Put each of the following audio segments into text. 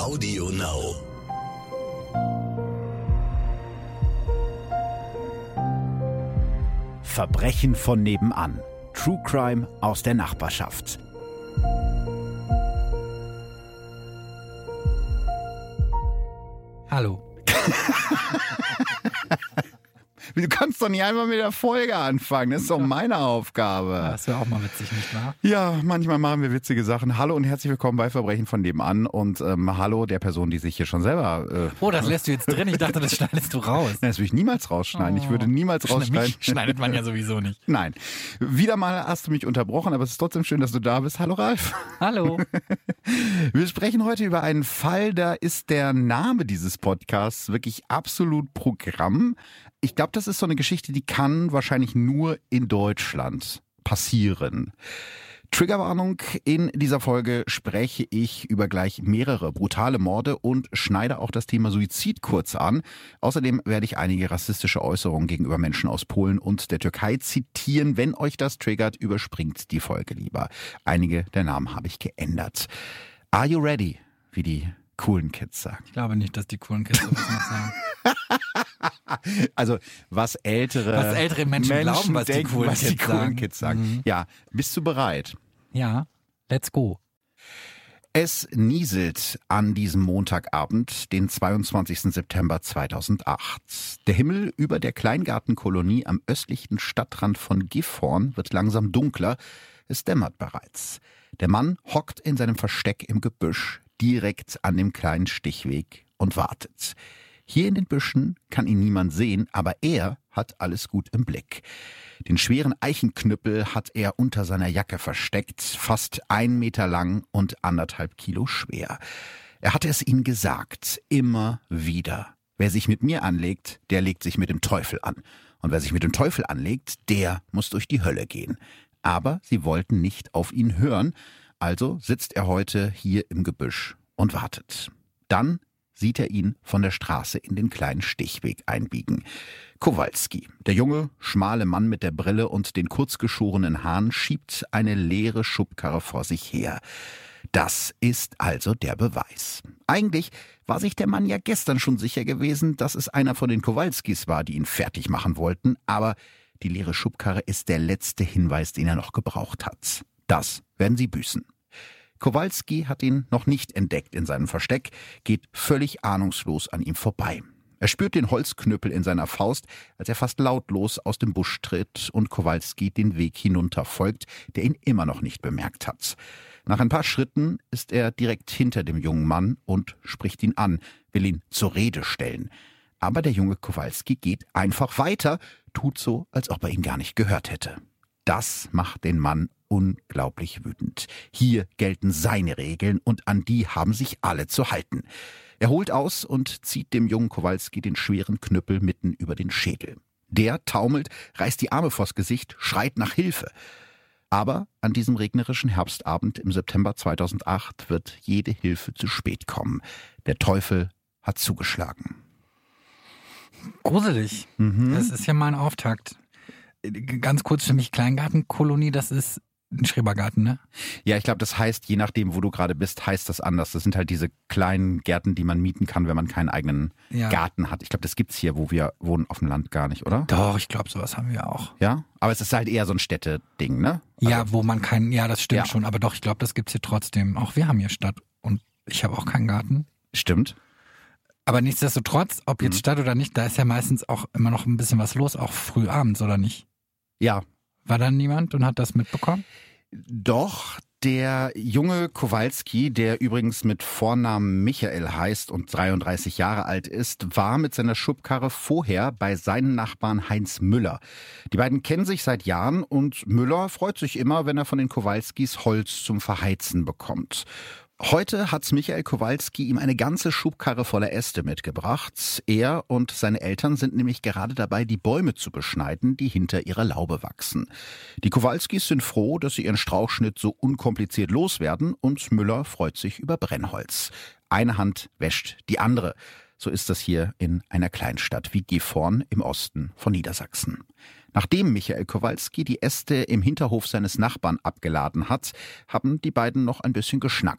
Audio Now. Verbrechen von nebenan. True Crime aus der Nachbarschaft. Hallo. Du kannst doch nicht einmal mit der Folge anfangen. Das ist doch meine Aufgabe. Das wäre auch mal witzig, nicht wahr? Ja, manchmal machen wir witzige Sachen. Hallo und herzlich willkommen bei Verbrechen von nebenan. Und hallo der Person, die sich hier schon selber... Oh, das lässt du jetzt drin. Ich dachte, das schneidest du raus. Nein, das würde ich niemals rausschneiden. Ich würde niemals rausschneiden. Mich schneidet man ja sowieso nicht. Nein. Wieder mal hast du mich unterbrochen, aber es ist trotzdem schön, dass du da bist. Hallo Ralf. Hallo. Wir sprechen heute über einen Fall, da ist der Name dieses Podcasts wirklich absolut Programm. Ich glaube, das ist so eine Geschichte, die kann wahrscheinlich nur in Deutschland passieren. Triggerwarnung, in dieser Folge spreche ich über gleich mehrere brutale Morde und schneide auch das Thema Suizid kurz an. Außerdem werde ich einige rassistische Äußerungen gegenüber Menschen aus Polen und der Türkei zitieren. Wenn euch das triggert, überspringt die Folge lieber. Einige der Namen habe ich geändert. Are you ready, wie die coolen Kids sagen? Ich glaube nicht, dass die coolen Kids sowas noch sagen. Also was ältere Menschen glauben, was denken, die coolen Kids sagen. Mhm. Ja, bist du bereit? Ja, let's go. Es nieselt an diesem Montagabend, den 22. September 2008. Der Himmel über der Kleingartenkolonie am östlichen Stadtrand von Gifhorn wird langsam dunkler. Es dämmert bereits. Der Mann hockt in seinem Versteck im Gebüsch, direkt an dem kleinen Stichweg und wartet. Hier in den Büschen kann ihn niemand sehen, aber er hat alles gut im Blick. Den schweren Eichenknüppel hat er unter seiner Jacke versteckt, fast 1 Meter lang und 1,5 Kilo schwer. Er hatte es ihnen gesagt, immer wieder. Wer sich mit mir anlegt, der legt sich mit dem Teufel an. Und wer sich mit dem Teufel anlegt, der muss durch die Hölle gehen. Aber sie wollten nicht auf ihn hören, also sitzt er heute hier im Gebüsch und wartet. Dann sieht er ihn von der Straße in den kleinen Stichweg einbiegen. Kowalski, der junge, schmale Mann mit der Brille und den kurzgeschorenen Haaren, schiebt eine leere Schubkarre vor sich her. Das ist also der Beweis. Eigentlich war sich der Mann ja gestern schon sicher gewesen, dass es einer von den Kowalskis war, die ihn fertig machen wollten, aber die leere Schubkarre ist der letzte Hinweis, den er noch gebraucht hat. Das werden sie büßen. Kowalski hat ihn noch nicht entdeckt in seinem Versteck, geht völlig ahnungslos an ihm vorbei. Er spürt den Holzknüppel in seiner Faust, als er fast lautlos aus dem Busch tritt und Kowalski den Weg hinunter folgt, der ihn immer noch nicht bemerkt hat. Nach ein paar Schritten ist er direkt hinter dem jungen Mann und spricht ihn an, will ihn zur Rede stellen. Aber der junge Kowalski geht einfach weiter, tut so, als ob er ihn gar nicht gehört hätte. Das macht den Mann unglaublich wütend. Hier gelten seine Regeln und an die haben sich alle zu halten. Er holt aus und zieht dem jungen Kowalski den schweren Knüppel mitten über den Schädel. Der taumelt, reißt die Arme vors Gesicht, schreit nach Hilfe. Aber an diesem regnerischen Herbstabend im September 2008 wird jede Hilfe zu spät kommen. Der Teufel hat zugeschlagen. Gruselig. Das ist ja mal ein Auftakt. Ganz kurz für mich, Kleingartenkolonie, das ist ein Schrebergarten, ne? Ja, ich glaube, das heißt, je nachdem, wo du gerade bist, heißt das anders. Das sind halt diese kleinen Gärten, die man mieten kann, wenn man keinen eigenen Garten hat. Ich glaube, das gibt's hier, wo wir wohnen, auf dem Land gar nicht, oder? Doch, ich glaube, sowas haben wir auch. Ja? Aber es ist halt eher so ein Städteding, ne? Also, Ja, wo man das stimmt schon, aber doch, ich glaube, das gibt's hier trotzdem. Auch wir haben hier Stadt und ich habe auch keinen Garten. Stimmt. Aber nichtsdestotrotz, ob jetzt Stadt oder nicht, da ist ja meistens auch immer noch ein bisschen was los, auch früh abends, oder nicht? Ja. War da niemand und hat das mitbekommen? Doch, der junge Kowalski, der übrigens mit Vornamen Michael heißt und 33 Jahre alt ist, war mit seiner Schubkarre vorher bei seinem Nachbarn Heinz Müller. Die beiden kennen sich seit Jahren und Müller freut sich immer, wenn er von den Kowalskis Holz zum Verheizen bekommt. Heute hat Michael Kowalski ihm eine ganze Schubkarre voller Äste mitgebracht. Er und seine Eltern sind nämlich gerade dabei, die Bäume zu beschneiden, die hinter ihrer Laube wachsen. Die Kowalskis sind froh, dass sie ihren Strauchschnitt so unkompliziert loswerden und Müller freut sich über Brennholz. Eine Hand wäscht die andere. So ist das hier in einer Kleinstadt wie Gifhorn im Osten von Niedersachsen. Nachdem Michael Kowalski die Äste im Hinterhof seines Nachbarn abgeladen hat, haben die beiden noch ein bisschen geschnackt.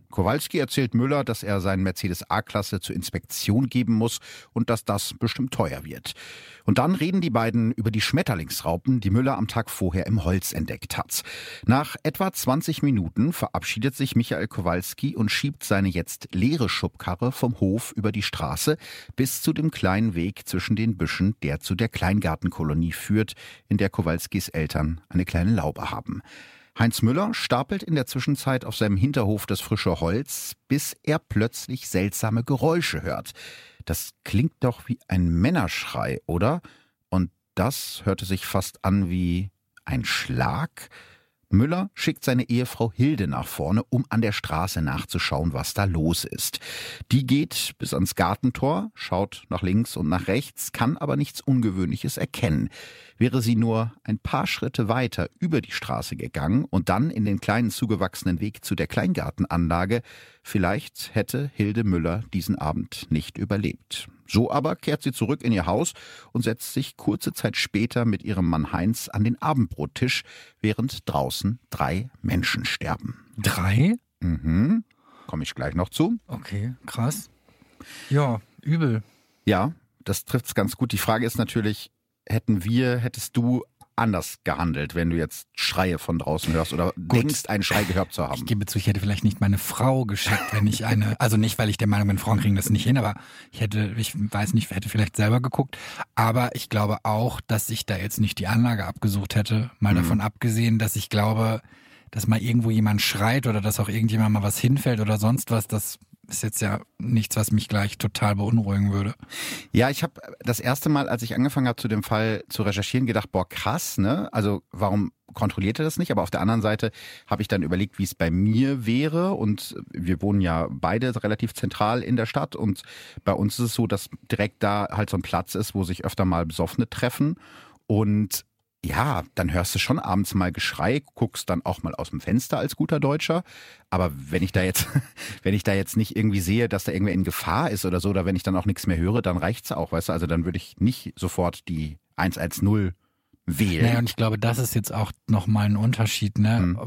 Kowalski erzählt Müller, dass er seinen Mercedes A-Klasse zur Inspektion geben muss und dass das bestimmt teuer wird. Und dann reden die beiden über die Schmetterlingsraupen, die Müller am Tag vorher im Holz entdeckt hat. Nach etwa 20 Minuten verabschiedet sich Michael Kowalski und schiebt seine jetzt leere Schubkarre vom Hof über die Straße bis zu dem kleinen Weg zwischen den Büschen, der zu der Kleingartenkolonie führt, in der Kowalskis Eltern eine kleine Laube haben. Heinz Müller stapelt in der Zwischenzeit auf seinem Hinterhof das frische Holz, bis er plötzlich seltsame Geräusche hört. Das klingt doch wie ein Männerschrei, oder? Und das hörte sich fast an wie ein Schlag. Müller schickt seine Ehefrau Hilde nach vorne, um an der Straße nachzuschauen, was da los ist. Die geht bis ans Gartentor, schaut nach links und nach rechts, kann aber nichts Ungewöhnliches erkennen. Wäre sie nur ein paar Schritte weiter über die Straße gegangen und dann in den kleinen zugewachsenen Weg zu der Kleingartenanlage, vielleicht hätte Hilde Müller diesen Abend nicht überlebt. So aber kehrt sie zurück in ihr Haus und setzt sich kurze Zeit später mit ihrem Mann Heinz an den Abendbrottisch, während draußen 3 Menschen sterben. 3? Komme ich gleich noch zu. Okay, krass. Ja, übel. Ja, das trifft's ganz gut. Die Frage ist natürlich, hättest du anders gehandelt, wenn du jetzt Schreie von draußen hörst oder denkst, einen Schrei gehört zu haben? Ich gebe zu, ich hätte vielleicht nicht meine Frau geschickt, wenn ich also nicht, weil ich der Meinung bin, Frauen kriegen das nicht hin, aber ich hätte vielleicht selber geguckt. Aber ich glaube auch, dass ich da jetzt nicht die Anlage abgesucht hätte. Mal davon abgesehen, dass ich glaube, dass mal irgendwo jemand schreit oder dass auch irgendjemand mal was hinfällt oder sonst was, das ist jetzt ja nichts, was mich gleich total beunruhigen würde. Ja, ich habe das erste Mal, als ich angefangen habe, zu dem Fall zu recherchieren, gedacht, boah, krass, ne? Also warum kontrolliert er das nicht? Aber auf der anderen Seite habe ich dann überlegt, wie es bei mir wäre. Und wir wohnen ja beide relativ zentral in der Stadt. Und bei uns ist es so, dass direkt da halt so ein Platz ist, wo sich öfter mal Besoffene treffen. Und ja, dann hörst du schon abends mal Geschrei, guckst dann auch mal aus dem Fenster als guter Deutscher. Aber wenn ich da jetzt nicht irgendwie sehe, dass da irgendwer in Gefahr ist oder so, oder wenn ich dann auch nichts mehr höre, dann reicht's auch, weißt du? Also dann würde ich nicht sofort die 110 wählen. Naja, und ich glaube, das ist jetzt auch nochmal ein Unterschied, ne?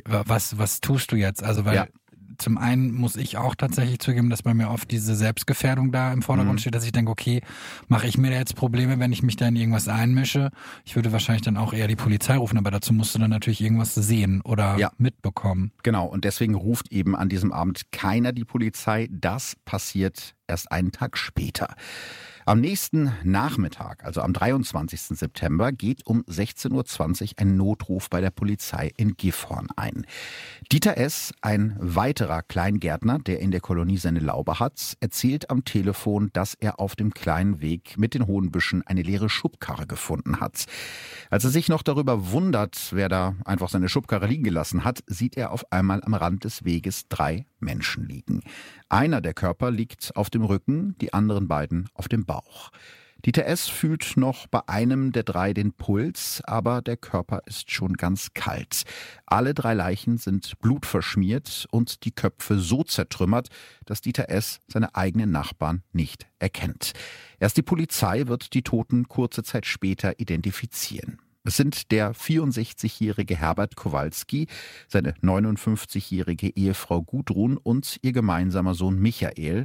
Was tust du jetzt? Also, weil zum einen muss ich auch tatsächlich zugeben, dass bei mir oft diese Selbstgefährdung da im Vordergrund steht, dass ich denke, okay, mache ich mir da jetzt Probleme, wenn ich mich da in irgendwas einmische? Ich würde wahrscheinlich dann auch eher die Polizei rufen, aber dazu musst du dann natürlich irgendwas sehen oder mitbekommen. Genau, und deswegen ruft eben an diesem Abend keiner die Polizei. Das passiert erst einen Tag später. Am nächsten Nachmittag, also am 23. September, geht um 16.20 Uhr ein Notruf bei der Polizei in Gifhorn ein. Dieter S., ein weiterer Kleingärtner, der in der Kolonie seine Laube hat, erzählt am Telefon, dass er auf dem kleinen Weg mit den hohen Büschen eine leere Schubkarre gefunden hat. Als er sich noch darüber wundert, wer da einfach seine Schubkarre liegen gelassen hat, sieht er auf einmal am Rand des Weges 3 Menschen liegen. Einer der Körper liegt auf dem Rücken, die anderen beiden auf dem Bauch. Dieter S. fühlt noch bei einem der 3 den Puls, aber der Körper ist schon ganz kalt. Alle 3 Leichen sind blutverschmiert und die Köpfe so zertrümmert, dass Dieter S. seine eigenen Nachbarn nicht erkennt. Erst die Polizei wird die Toten kurze Zeit später identifizieren. Es sind der 64-jährige Herbert Kowalski, seine 59-jährige Ehefrau Gudrun und ihr gemeinsamer Sohn Michael,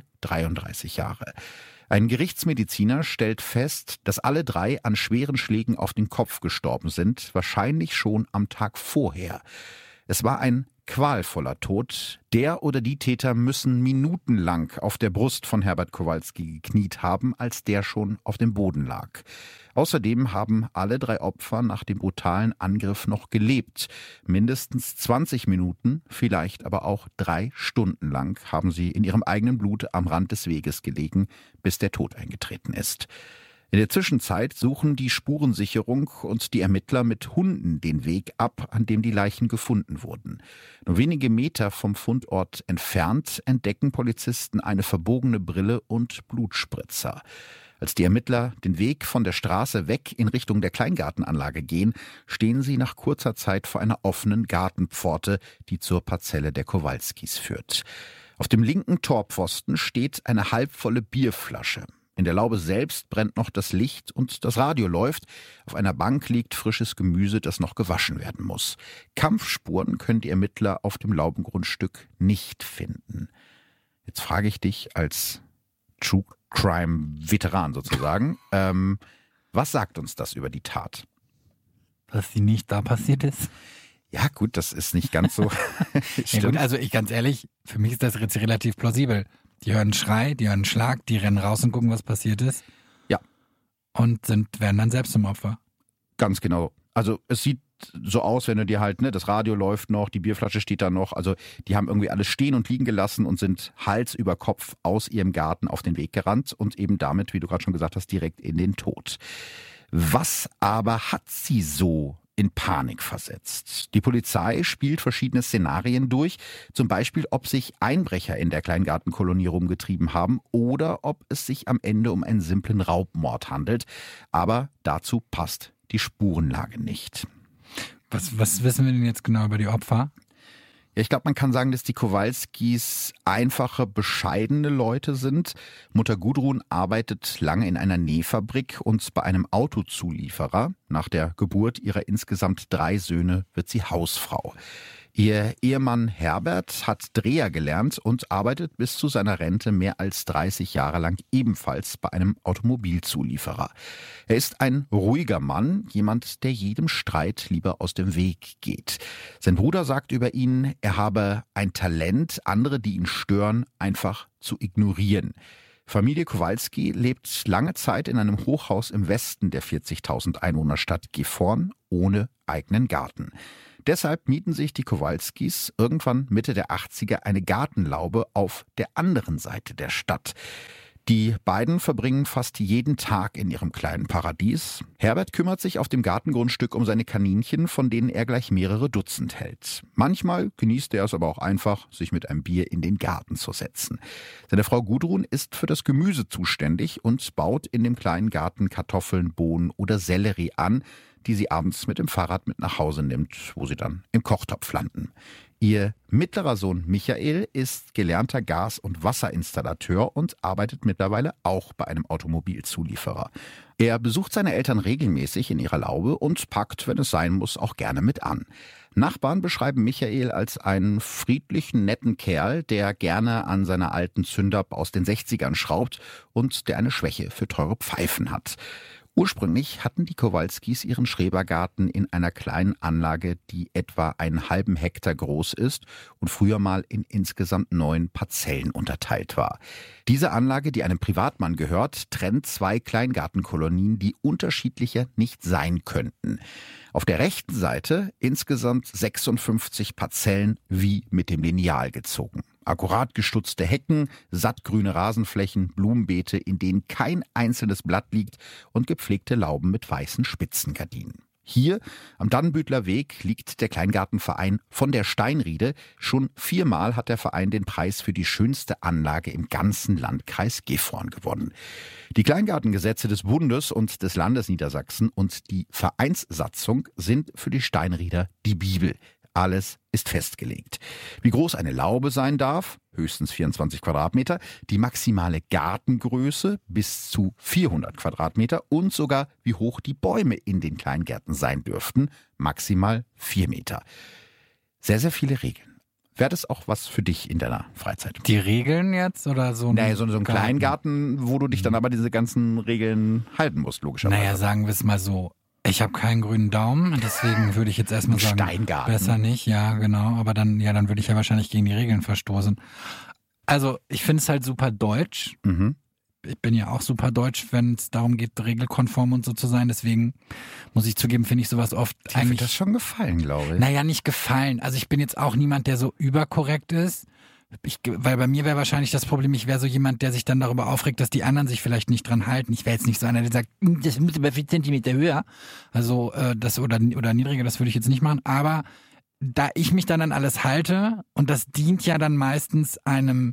33 Jahre. Ein Gerichtsmediziner stellt fest, dass alle 3 an schweren Schlägen auf den Kopf gestorben sind, wahrscheinlich schon am Tag vorher. Es war ein qualvoller Tod. Der oder die Täter müssen minutenlang auf der Brust von Herbert Kowalski gekniet haben, als der schon auf dem Boden lag. Außerdem haben alle 3 Opfer nach dem brutalen Angriff noch gelebt. Mindestens 20 Minuten, vielleicht aber auch 3 Stunden lang haben sie in ihrem eigenen Blut am Rand des Weges gelegen, bis der Tod eingetreten ist. In der Zwischenzeit suchen die Spurensicherung und die Ermittler mit Hunden den Weg ab, an dem die Leichen gefunden wurden. Nur wenige Meter vom Fundort entfernt entdecken Polizisten eine verbogene Brille und Blutspritzer. Als die Ermittler den Weg von der Straße weg in Richtung der Kleingartenanlage gehen, stehen sie nach kurzer Zeit vor einer offenen Gartenpforte, die zur Parzelle der Kowalskis führt. Auf dem linken Torpfosten steht eine halbvolle Bierflasche. In der Laube selbst brennt noch das Licht und das Radio läuft. Auf einer Bank liegt frisches Gemüse, das noch gewaschen werden muss. Kampfspuren können die Ermittler auf dem Laubengrundstück nicht finden. Jetzt frage ich dich als True Crime Veteran sozusagen, was sagt uns das über die Tat? Dass sie nicht da passiert ist? Ja gut, das ist nicht ganz so. Ja gut, also ganz ehrlich, für mich ist das jetzt relativ plausibel. Die hören einen Schrei, die hören einen Schlag, die rennen raus und gucken, was passiert ist. Ja. Und werden dann selbst zum Opfer. Ganz genau. Also es sieht so aus, wenn du dir halt, das Radio läuft noch, die Bierflasche steht da noch. Also die haben irgendwie alles stehen und liegen gelassen und sind Hals über Kopf aus ihrem Garten auf den Weg gerannt und eben damit, wie du gerade schon gesagt hast, direkt in den Tod. Was aber hat sie so in Panik versetzt? Die Polizei spielt verschiedene Szenarien durch, zum Beispiel, ob sich Einbrecher in der Kleingartenkolonie rumgetrieben haben oder ob es sich am Ende um einen simplen Raubmord handelt. Aber dazu passt die Spurenlage nicht. Was wissen wir denn jetzt genau über die Opfer? Ja, ich glaube, man kann sagen, dass die Kowalskis einfache, bescheidene Leute sind. Mutter Gudrun arbeitet lange in einer Nähfabrik und bei einem Autozulieferer. Nach der Geburt ihrer insgesamt 3 Söhne wird sie Hausfrau. Ihr Ehemann Herbert hat Dreher gelernt und arbeitet bis zu seiner Rente mehr als 30 Jahre lang ebenfalls bei einem Automobilzulieferer. Er ist ein ruhiger Mann, jemand, der jedem Streit lieber aus dem Weg geht. Sein Bruder sagt über ihn, er habe ein Talent, andere, die ihn stören, einfach zu ignorieren. Familie Kowalski lebt lange Zeit in einem Hochhaus im Westen der 40.000 Einwohnerstadt Gifhorn ohne eigenen Garten. Deshalb mieten sich die Kowalskis irgendwann Mitte der 80er eine Gartenlaube auf der anderen Seite der Stadt. Die beiden verbringen fast jeden Tag in ihrem kleinen Paradies. Herbert kümmert sich auf dem Gartengrundstück um seine Kaninchen, von denen er gleich mehrere Dutzend hält. Manchmal genießt er es aber auch einfach, sich mit einem Bier in den Garten zu setzen. Seine Frau Gudrun ist für das Gemüse zuständig und baut in dem kleinen Garten Kartoffeln, Bohnen oder Sellerie an, die sie abends mit dem Fahrrad mit nach Hause nimmt, wo sie dann im Kochtopf landen. Ihr mittlerer Sohn Michael ist gelernter Gas- und Wasserinstallateur und arbeitet mittlerweile auch bei einem Automobilzulieferer. Er besucht seine Eltern regelmäßig in ihrer Laube und packt, wenn es sein muss, auch gerne mit an. Nachbarn beschreiben Michael als einen friedlichen, netten Kerl, der gerne an seiner alten Zündab aus den 60ern schraubt und der eine Schwäche für teure Pfeifen hat. Ursprünglich hatten die Kowalskis ihren Schrebergarten in einer kleinen Anlage, die etwa einen halben Hektar groß ist und früher mal in insgesamt 9 Parzellen unterteilt war. Diese Anlage, die einem Privatmann gehört, trennt 2 Kleingartenkolonien, die unterschiedlicher nicht sein könnten. Auf der rechten Seite insgesamt 56 Parzellen wie mit dem Lineal gezogen. Akkurat gestutzte Hecken, sattgrüne Rasenflächen, Blumenbeete, in denen kein einzelnes Blatt liegt und gepflegte Lauben mit weißen Spitzengardinen. Hier am Dannenbüttler Weg liegt der Kleingartenverein von der Steinriede. Schon 4-mal hat der Verein den Preis für die schönste Anlage im ganzen Landkreis Gifhorn gewonnen. Die Kleingartengesetze des Bundes und des Landes Niedersachsen und die Vereinssatzung sind für die Steinrieder die Bibel. Alles ist festgelegt. Wie groß eine Laube sein darf, höchstens 24 Quadratmeter, die maximale Gartengröße bis zu 400 Quadratmeter und sogar wie hoch die Bäume in den Kleingärten sein dürften, maximal 4 Meter. Sehr, sehr viele Regeln. Wäre das auch was für dich in deiner Freizeit? Die Regeln jetzt oder so ein Naja, so ein Kleingarten, wo du dich dann aber diese ganzen Regeln halten musst, logischerweise. Naja, sagen wir es mal so. Ich habe keinen grünen Daumen, deswegen würde ich jetzt erstmal sagen, Steingarten. Besser nicht, ja, genau. Aber dann würde ich ja wahrscheinlich gegen die Regeln verstoßen. Also, ich finde es halt super deutsch. Mhm. Ich bin ja auch super deutsch, wenn es darum geht, regelkonform und so zu sein. Deswegen muss ich zugeben, finde ich sowas oft Dir eigentlich... wird das schon gefallen, glaube ich. Naja, nicht gefallen. Also ich bin jetzt auch niemand, der so überkorrekt ist. Weil bei mir wäre wahrscheinlich das Problem, ich wäre so jemand, der sich dann darüber aufregt, dass die anderen sich vielleicht nicht dran halten. Ich wäre jetzt nicht so einer, der sagt, das muss aber 4 Zentimeter höher. Also das oder niedriger, das würde ich jetzt nicht machen. Aber da ich mich dann an alles halte, und das dient ja dann meistens einem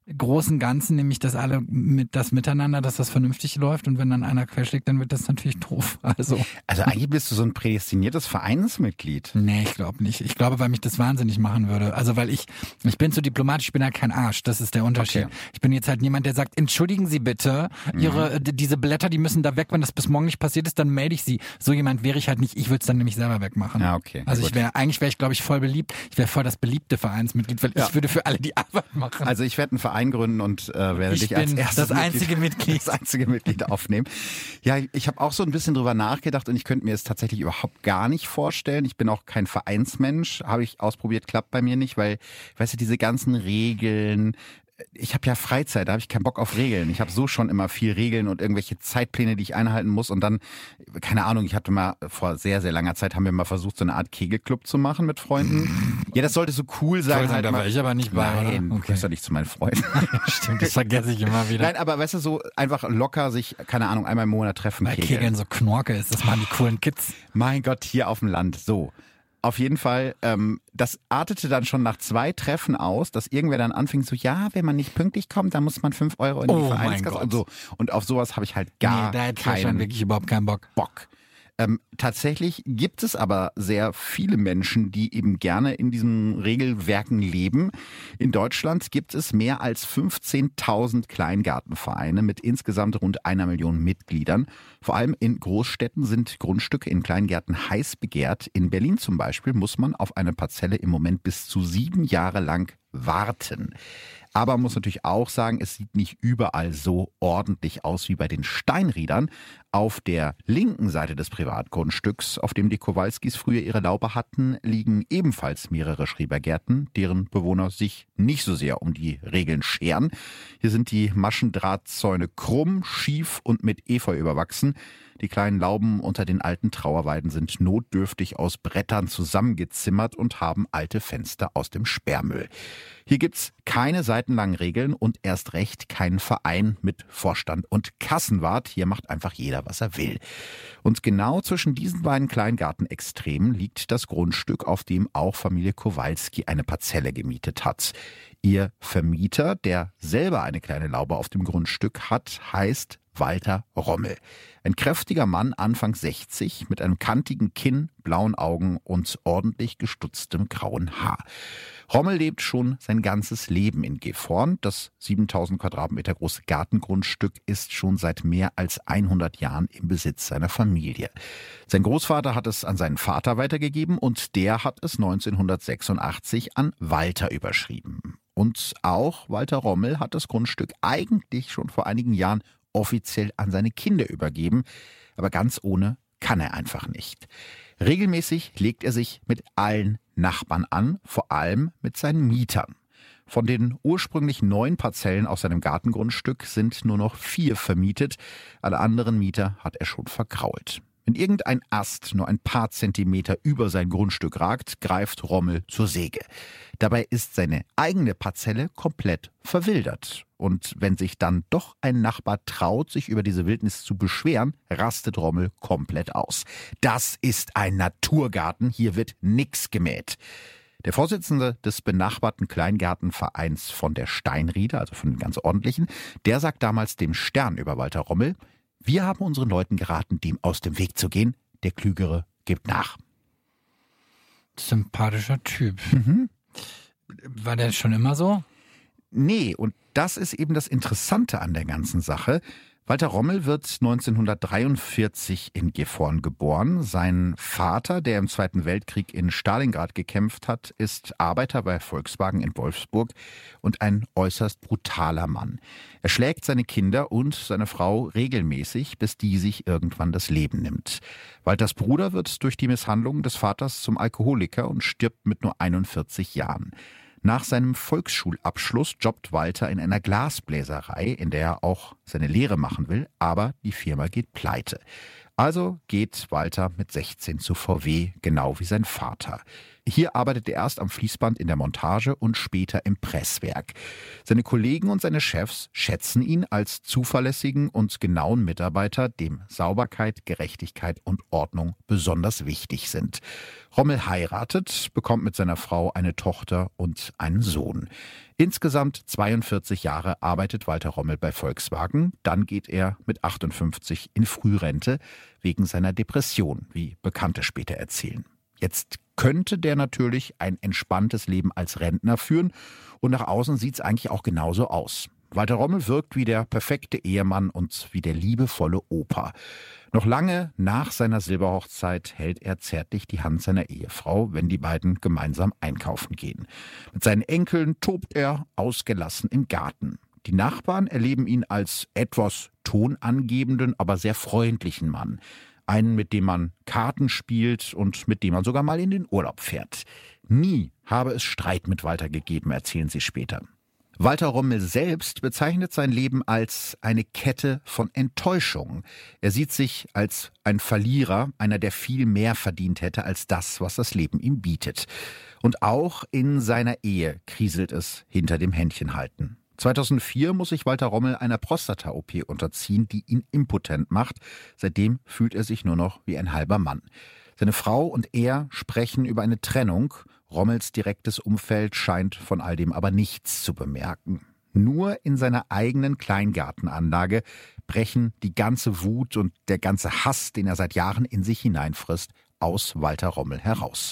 großen Ganzen, nämlich dass alle das Miteinander, dass das vernünftig läuft und wenn dann einer querschlägt, dann wird das natürlich doof. Also eigentlich bist du so ein prädestiniertes Vereinsmitglied. Nee, ich glaube nicht. Ich glaube, weil mich das wahnsinnig machen würde. Also weil ich bin so diplomatisch, ich bin halt kein Arsch. Das ist der Unterschied. Okay. Ich bin jetzt halt niemand, der sagt, entschuldigen Sie bitte, diese Blätter, die müssen da weg, wenn das bis morgen nicht passiert ist, dann melde ich sie. So jemand wäre ich halt nicht. Ich würde es dann nämlich selber wegmachen. Ja, okay. Also eigentlich wäre ich, glaube ich, voll beliebt. Ich wäre voll das beliebte Vereinsmitglied, weil ich würde für alle die Arbeit machen. Also ich werde einen Verein gründen und werde dich als erstes das einzige Mitglied aufnehmen. Ja, ich habe auch so ein bisschen drüber nachgedacht und ich könnte mir es tatsächlich überhaupt gar nicht vorstellen. Ich bin auch kein Vereinsmensch, habe ich ausprobiert, klappt bei mir nicht, weil, weißt du, diese ganzen Regeln, ich habe ja Freizeit, da habe ich keinen Bock auf Regeln. Ich habe so schon immer viel Regeln und irgendwelche Zeitpläne, die ich einhalten muss und dann, keine Ahnung, ich hatte mal vor sehr, sehr langer Zeit, haben wir mal versucht, so eine Art Kegelclub zu machen mit Freunden. Ja, das sollte so cool sein. Da war ich aber nicht bei, Nein, oder? Okay. Du gehörst ja nicht zu meinen Freunden. Stimmt, das vergesse ich immer wieder. Nein, aber weißt du, so einfach locker sich, keine Ahnung, einmal im Monat treffen. Weil Kegeln so Knorke ist, das machen die coolen Kids. Mein Gott, hier auf dem Land, so. Auf jeden Fall, das artete dann schon nach 2 Treffen aus, dass irgendwer dann anfing so, ja, wenn man nicht pünktlich kommt, dann muss man 5 Euro in die Vereinskasse und so. Und auf sowas habe ich halt da hätte ich schon wirklich überhaupt keinen Bock. Tatsächlich gibt es aber sehr viele Menschen, die eben gerne in diesen Regelwerken leben. In Deutschland gibt es mehr als 15.000 Kleingartenvereine mit insgesamt rund 1 Million Mitgliedern. Vor allem in Großstädten sind Grundstücke in Kleingärten heiß begehrt. In Berlin zum Beispiel muss man auf eine Parzelle im Moment bis zu 7 Jahre lang warten. Aber man muss natürlich auch sagen, es sieht nicht überall so ordentlich aus wie bei den Steinriedern. Auf der linken Seite des Privatgrundstücks, auf dem die Kowalskis früher ihre Laube hatten, liegen ebenfalls mehrere Schrebergärten, deren Bewohner sich nicht so sehr um die Regeln scheren. Hier sind die Maschendrahtzäune krumm, schief und mit Efeu überwachsen. Die kleinen Lauben unter den alten Trauerweiden sind notdürftig aus Brettern zusammengezimmert und haben alte Fenster aus dem Sperrmüll. Hier gibt's keine seitenlangen Regeln und erst recht keinen Verein mit Vorstand und Kassenwart. Hier macht einfach jeder, was er will. Und genau zwischen diesen beiden Kleingartenextremen liegt das Grundstück, auf dem auch Familie Kowalski eine Parzelle gemietet hat. Ihr Vermieter, der selber eine kleine Laube auf dem Grundstück hat, heißt Walter Rommel. Ein kräftiger Mann, Anfang 60, mit einem kantigen Kinn, blauen Augen und ordentlich gestutztem grauen Haar. Rommel lebt schon sein ganzes Leben in Gifhorn. Das 7000 Quadratmeter große Gartengrundstück ist schon seit mehr als 100 Jahren im Besitz seiner Familie. Sein Großvater hat es an seinen Vater weitergegeben und der hat es 1986 an Walter überschrieben. Und auch Walter Rommel hat das Grundstück eigentlich schon vor einigen Jahren offiziell an seine Kinder übergeben, aber ganz ohne kann er einfach nicht. Regelmäßig legt er sich mit allen Nachbarn an, vor allem mit seinen Mietern. Von den ursprünglich 9 Parzellen aus seinem Gartengrundstück sind nur noch 4 vermietet. Alle anderen Mieter hat er schon vergrault. Wenn irgendein Ast nur ein paar Zentimeter über sein Grundstück ragt, greift Rommel zur Säge. Dabei ist seine eigene Parzelle komplett verwildert. Und wenn sich dann doch ein Nachbar traut, sich über diese Wildnis zu beschweren, rastet Rommel komplett aus. Das ist ein Naturgarten, hier wird nix gemäht. Der Vorsitzende des benachbarten Kleingartenvereins von der Steinriede, also von den ganz ordentlichen, der sagt damals dem Stern über Walter Rommel: Wir haben unseren Leuten geraten, dem aus dem Weg zu gehen. Der Klügere gibt nach. Sympathischer Typ. War der schon immer so? Nee, und das ist eben das Interessante an der ganzen Sache. Walter Rommel wird 1943 in Gifhorn geboren. Sein Vater, der im Zweiten Weltkrieg in Stalingrad gekämpft hat, ist Arbeiter bei Volkswagen in Wolfsburg und ein äußerst brutaler Mann. Er schlägt seine Kinder und seine Frau regelmäßig, bis die sich irgendwann das Leben nimmt. Walters Bruder wird durch die Misshandlung des Vaters zum Alkoholiker und stirbt mit nur 41 Jahren. Nach seinem Volksschulabschluss jobbt Walter in einer Glasbläserei, in der er auch seine Lehre machen will, aber die Firma geht pleite. Also geht Walter mit 16 zu VW, genau wie sein Vater. Hier arbeitet er erst am Fließband in der Montage und später im Presswerk. Seine Kollegen und seine Chefs schätzen ihn als zuverlässigen und genauen Mitarbeiter, dem Sauberkeit, Gerechtigkeit und Ordnung besonders wichtig sind. Rommel heiratet, bekommt mit seiner Frau eine Tochter und einen Sohn. Insgesamt 42 Jahre arbeitet Walter Rommel bei Volkswagen. Dann geht er mit 58 in Frührente wegen seiner Depression, wie Bekannte später erzählen. Jetzt könnte der natürlich ein entspanntes Leben als Rentner führen und nach außen sieht es eigentlich auch genauso aus. Walter Rommel wirkt wie der perfekte Ehemann und wie der liebevolle Opa. Noch lange nach seiner Silberhochzeit hält er zärtlich die Hand seiner Ehefrau, wenn die beiden gemeinsam einkaufen gehen. Mit seinen Enkeln tobt er ausgelassen im Garten. Die Nachbarn erleben ihn als etwas tonangebenden, aber sehr freundlichen Mann. Einen, mit dem man Karten spielt und mit dem man sogar mal in den Urlaub fährt. Nie habe es Streit mit Walter gegeben, erzählen sie später. Walter Rommel selbst bezeichnet sein Leben als eine Kette von Enttäuschungen. Er sieht sich als ein Verlierer, einer, der viel mehr verdient hätte als das, was das Leben ihm bietet. Und auch in seiner Ehe kriselt es hinter dem Händchenhalten. 2004 muss sich Walter Rommel einer Prostata-OP unterziehen, die ihn impotent macht. Seitdem fühlt er sich nur noch wie ein halber Mann. Seine Frau und er sprechen über eine Trennung. Rommels direktes Umfeld scheint von all dem aber nichts zu bemerken. Nur in seiner eigenen Kleingartenanlage brechen die ganze Wut und der ganze Hass, den er seit Jahren in sich hineinfrisst, aus Walter Rommel heraus.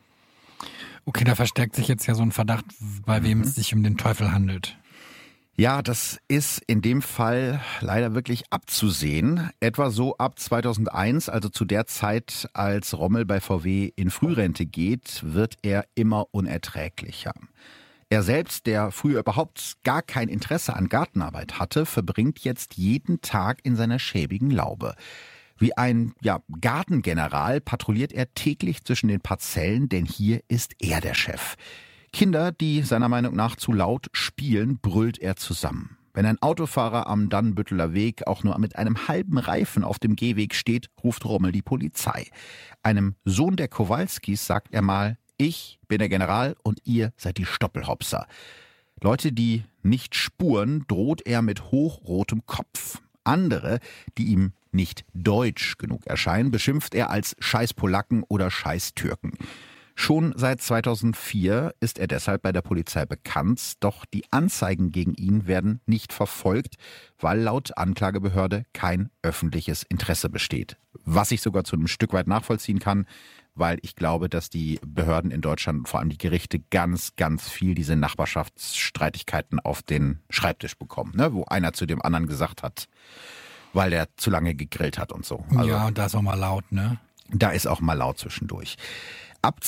Okay, da verstärkt sich jetzt ja so ein Verdacht, bei wem es sich um den Teufel handelt. Ja, das ist in dem Fall leider wirklich abzusehen. Etwa so ab 2001, also zu der Zeit, als Rommel bei VW in Frührente geht, wird er immer unerträglicher. Er selbst, der früher überhaupt gar kein Interesse an Gartenarbeit hatte, verbringt jetzt jeden Tag in seiner schäbigen Laube. Wie ein Gartengeneral patrouilliert er täglich zwischen den Parzellen, denn hier ist er der Chef. Kinder, die seiner Meinung nach zu laut spielen, brüllt er zusammen. Wenn ein Autofahrer am Dannenbütteler Weg auch nur mit einem halben Reifen auf dem Gehweg steht, ruft Rommel die Polizei. Einem Sohn der Kowalskis sagt er mal: Ich bin der General und ihr seid die Stoppelhopser. Leute, die nicht spuren, droht er mit hochrotem Kopf. Andere, die ihm nicht deutsch genug erscheinen, beschimpft er als Scheiß-Polacken oder Scheiß-Türken. Schon seit 2004 ist er deshalb bei der Polizei bekannt, doch die Anzeigen gegen ihn werden nicht verfolgt, weil laut Anklagebehörde kein öffentliches Interesse besteht. Was ich sogar zu einem Stück weit nachvollziehen kann, weil ich glaube, dass die Behörden in Deutschland, vor allem die Gerichte, ganz, ganz viel diese Nachbarschaftsstreitigkeiten auf den Schreibtisch bekommen, ne? Wo einer zu dem anderen gesagt hat, weil der zu lange gegrillt hat und so. Also, ja, und da ist auch mal laut, ne? Da ist auch mal laut zwischendurch. Ab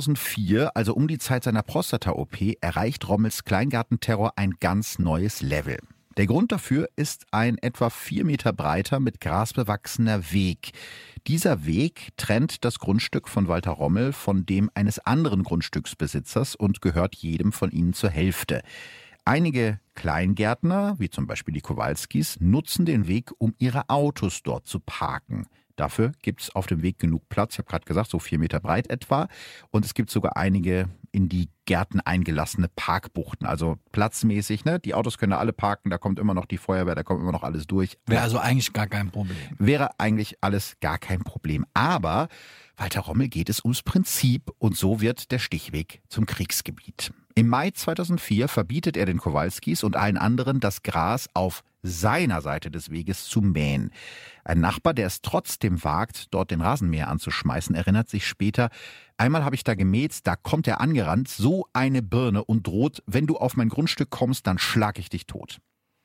2004, also um die Zeit seiner Prostata-OP, erreicht Rommels Kleingartenterror ein ganz neues Level. Der Grund dafür ist ein etwa 4 Meter breiter, mit Gras bewachsener Weg. Dieser Weg trennt das Grundstück von Walter Rommel von dem eines anderen Grundstücksbesitzers und gehört jedem von ihnen zur Hälfte. Einige Kleingärtner, wie zum Beispiel die Kowalskis, nutzen den Weg, um ihre Autos dort zu parken. Dafür gibt es auf dem Weg genug Platz, ich habe gerade gesagt, so 4 Meter breit etwa. Und es gibt sogar einige in die Gärten eingelassene Parkbuchten, also platzmäßig. Ne? Die Autos können da alle parken, da kommt immer noch die Feuerwehr, da kommt immer noch alles durch. Wäre also eigentlich gar kein Problem. Wäre eigentlich alles gar kein Problem. Aber Walter Rommel geht es ums Prinzip und so wird der Stichweg zum Kriegsgebiet. Im Mai 2004 verbietet er den Kowalskis und allen anderen, das Gras auf seiner Seite des Weges zu mähen. Ein Nachbar, der es trotzdem wagt, dort den Rasenmäher anzuschmeißen, erinnert sich später: Einmal habe ich da gemäht, da kommt er angerannt, so eine Birne, und droht: Wenn du auf mein Grundstück kommst, dann schlag ich dich tot.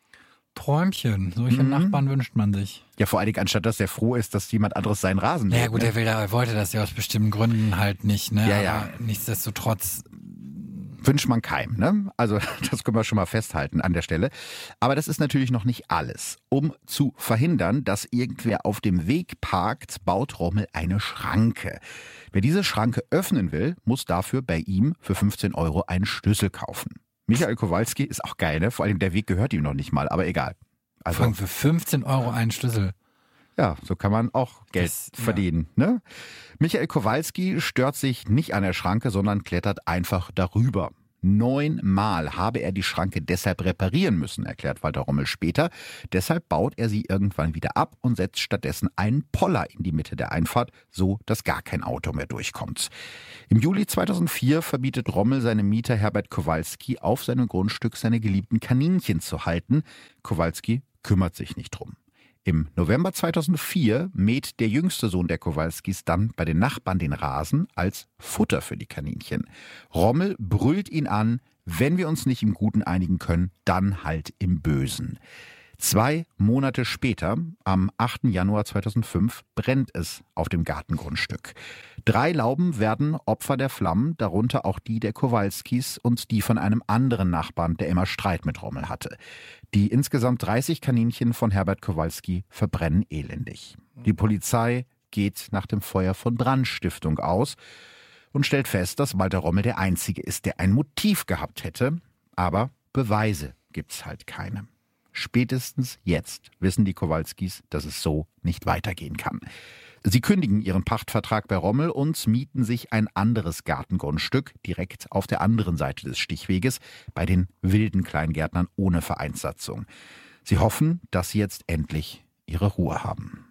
Träumchen, solche Nachbarn wünscht man sich. Ja, vor allen Dingen, anstatt dass er froh ist, dass jemand anderes seinen Rasen mäht. Ja gut, ne? er wollte das ja aus bestimmten Gründen halt nicht, ne? Ja, ja. Aber nichtsdestotrotz Wünscht man keinem, ne? Also das können wir schon mal festhalten an der Stelle. Aber das ist natürlich noch nicht alles. Um zu verhindern, dass irgendwer auf dem Weg parkt, baut Rommel eine Schranke. Wer diese Schranke öffnen will, muss dafür bei ihm für 15 € einen Schlüssel kaufen. Michael Kowalski ist auch geil, ne? Vor allem der Weg gehört ihm noch nicht mal, aber egal. Also für 15 € einen Schlüssel. Ja, so kann man auch Geld verdienen. Ne? Michael Kowalski stört sich nicht an der Schranke, sondern klettert einfach darüber. 9 Mal habe er die Schranke deshalb reparieren müssen, erklärt Walter Rommel später. Deshalb baut er sie irgendwann wieder ab und setzt stattdessen einen Poller in die Mitte der Einfahrt, so dass gar kein Auto mehr durchkommt. Im Juli 2004 verbietet Rommel seinem Mieter Herbert Kowalski, auf seinem Grundstück seine geliebten Kaninchen zu halten. Kowalski kümmert sich nicht drum. Im November 2004 mäht der jüngste Sohn der Kowalskis dann bei den Nachbarn den Rasen als Futter für die Kaninchen. Rommel brüllt ihn an, wenn wir uns nicht im Guten einigen können, dann halt im Bösen. 2 Monate später, am 8. Januar 2005, brennt es auf dem Gartengrundstück. 3 Lauben werden Opfer der Flammen, darunter auch die der Kowalskis und die von einem anderen Nachbarn, der immer Streit mit Rommel hatte. Die insgesamt 30 Kaninchen von Herbert Kowalski verbrennen elendig. Die Polizei geht nach dem Feuer von Brandstiftung aus und stellt fest, dass Walter Rommel der Einzige ist, der ein Motiv gehabt hätte. Aber Beweise gibt's halt keine. Spätestens jetzt wissen die Kowalskis, dass es so nicht weitergehen kann. Sie kündigen ihren Pachtvertrag bei Rommel und mieten sich ein anderes Gartengrundstück direkt auf der anderen Seite des Stichweges bei den wilden Kleingärtnern ohne Vereinssatzung. Sie hoffen, dass sie jetzt endlich ihre Ruhe haben.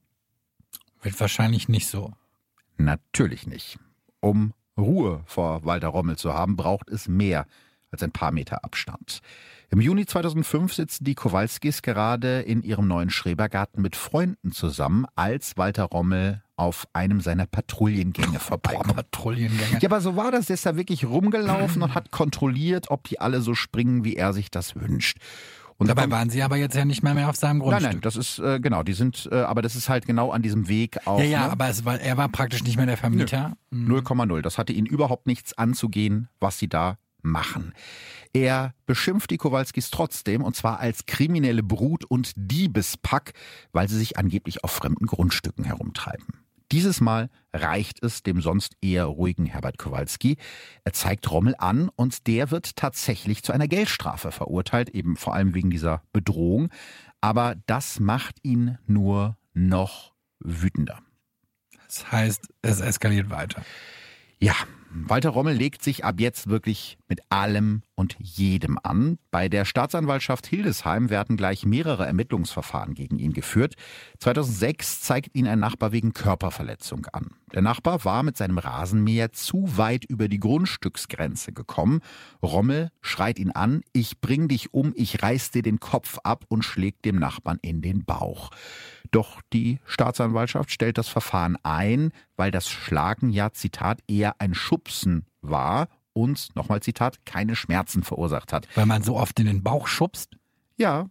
Wird wahrscheinlich nicht so. Natürlich nicht. Um Ruhe vor Walter Rommel zu haben, braucht es mehr als ein paar Meter Abstand. Im Juni 2005 sitzen die Kowalskis gerade in ihrem neuen Schrebergarten mit Freunden zusammen, als Walter Rommel auf einem seiner Patrouillengänge vorbeikommt. Patrouillengänge? Ja, aber so war das. Der ist da wirklich rumgelaufen und hat kontrolliert, ob die alle so springen, wie er sich das wünscht. Und dabei waren sie aber jetzt ja nicht mehr auf seinem Grundstück. Nein, das ist, genau, die sind, aber das ist halt genau an diesem Weg auch. Ja, ne? aber er war praktisch nicht mehr der Vermieter. 0,0. Das hatte ihnen überhaupt nichts anzugehen, was sie da machen. Er beschimpft die Kowalskis trotzdem, und zwar als kriminelle Brut und Diebespack, weil sie sich angeblich auf fremden Grundstücken herumtreiben. Dieses Mal reicht es dem sonst eher ruhigen Herbert Kowalski. Er zeigt Rommel an und der wird tatsächlich zu einer Geldstrafe verurteilt, eben vor allem wegen dieser Bedrohung. Aber das macht ihn nur noch wütender. Das heißt, es eskaliert weiter. Ja, Walter Rommel legt sich ab jetzt wirklich mit allem und jedem an. Bei der Staatsanwaltschaft Hildesheim werden gleich mehrere Ermittlungsverfahren gegen ihn geführt. 2006 zeigt ihn ein Nachbar wegen Körperverletzung an. Der Nachbar war mit seinem Rasenmäher zu weit über die Grundstücksgrenze gekommen. Rommel schreit ihn an, ich bring dich um, ich reiß dir den Kopf ab, und schlägt dem Nachbarn in den Bauch. Doch die Staatsanwaltschaft stellt das Verfahren ein, weil das Schlagen ja, Zitat, eher ein Schubsen war und, nochmal Zitat, keine Schmerzen verursacht hat. Weil man so oft in den Bauch schubst? Ja.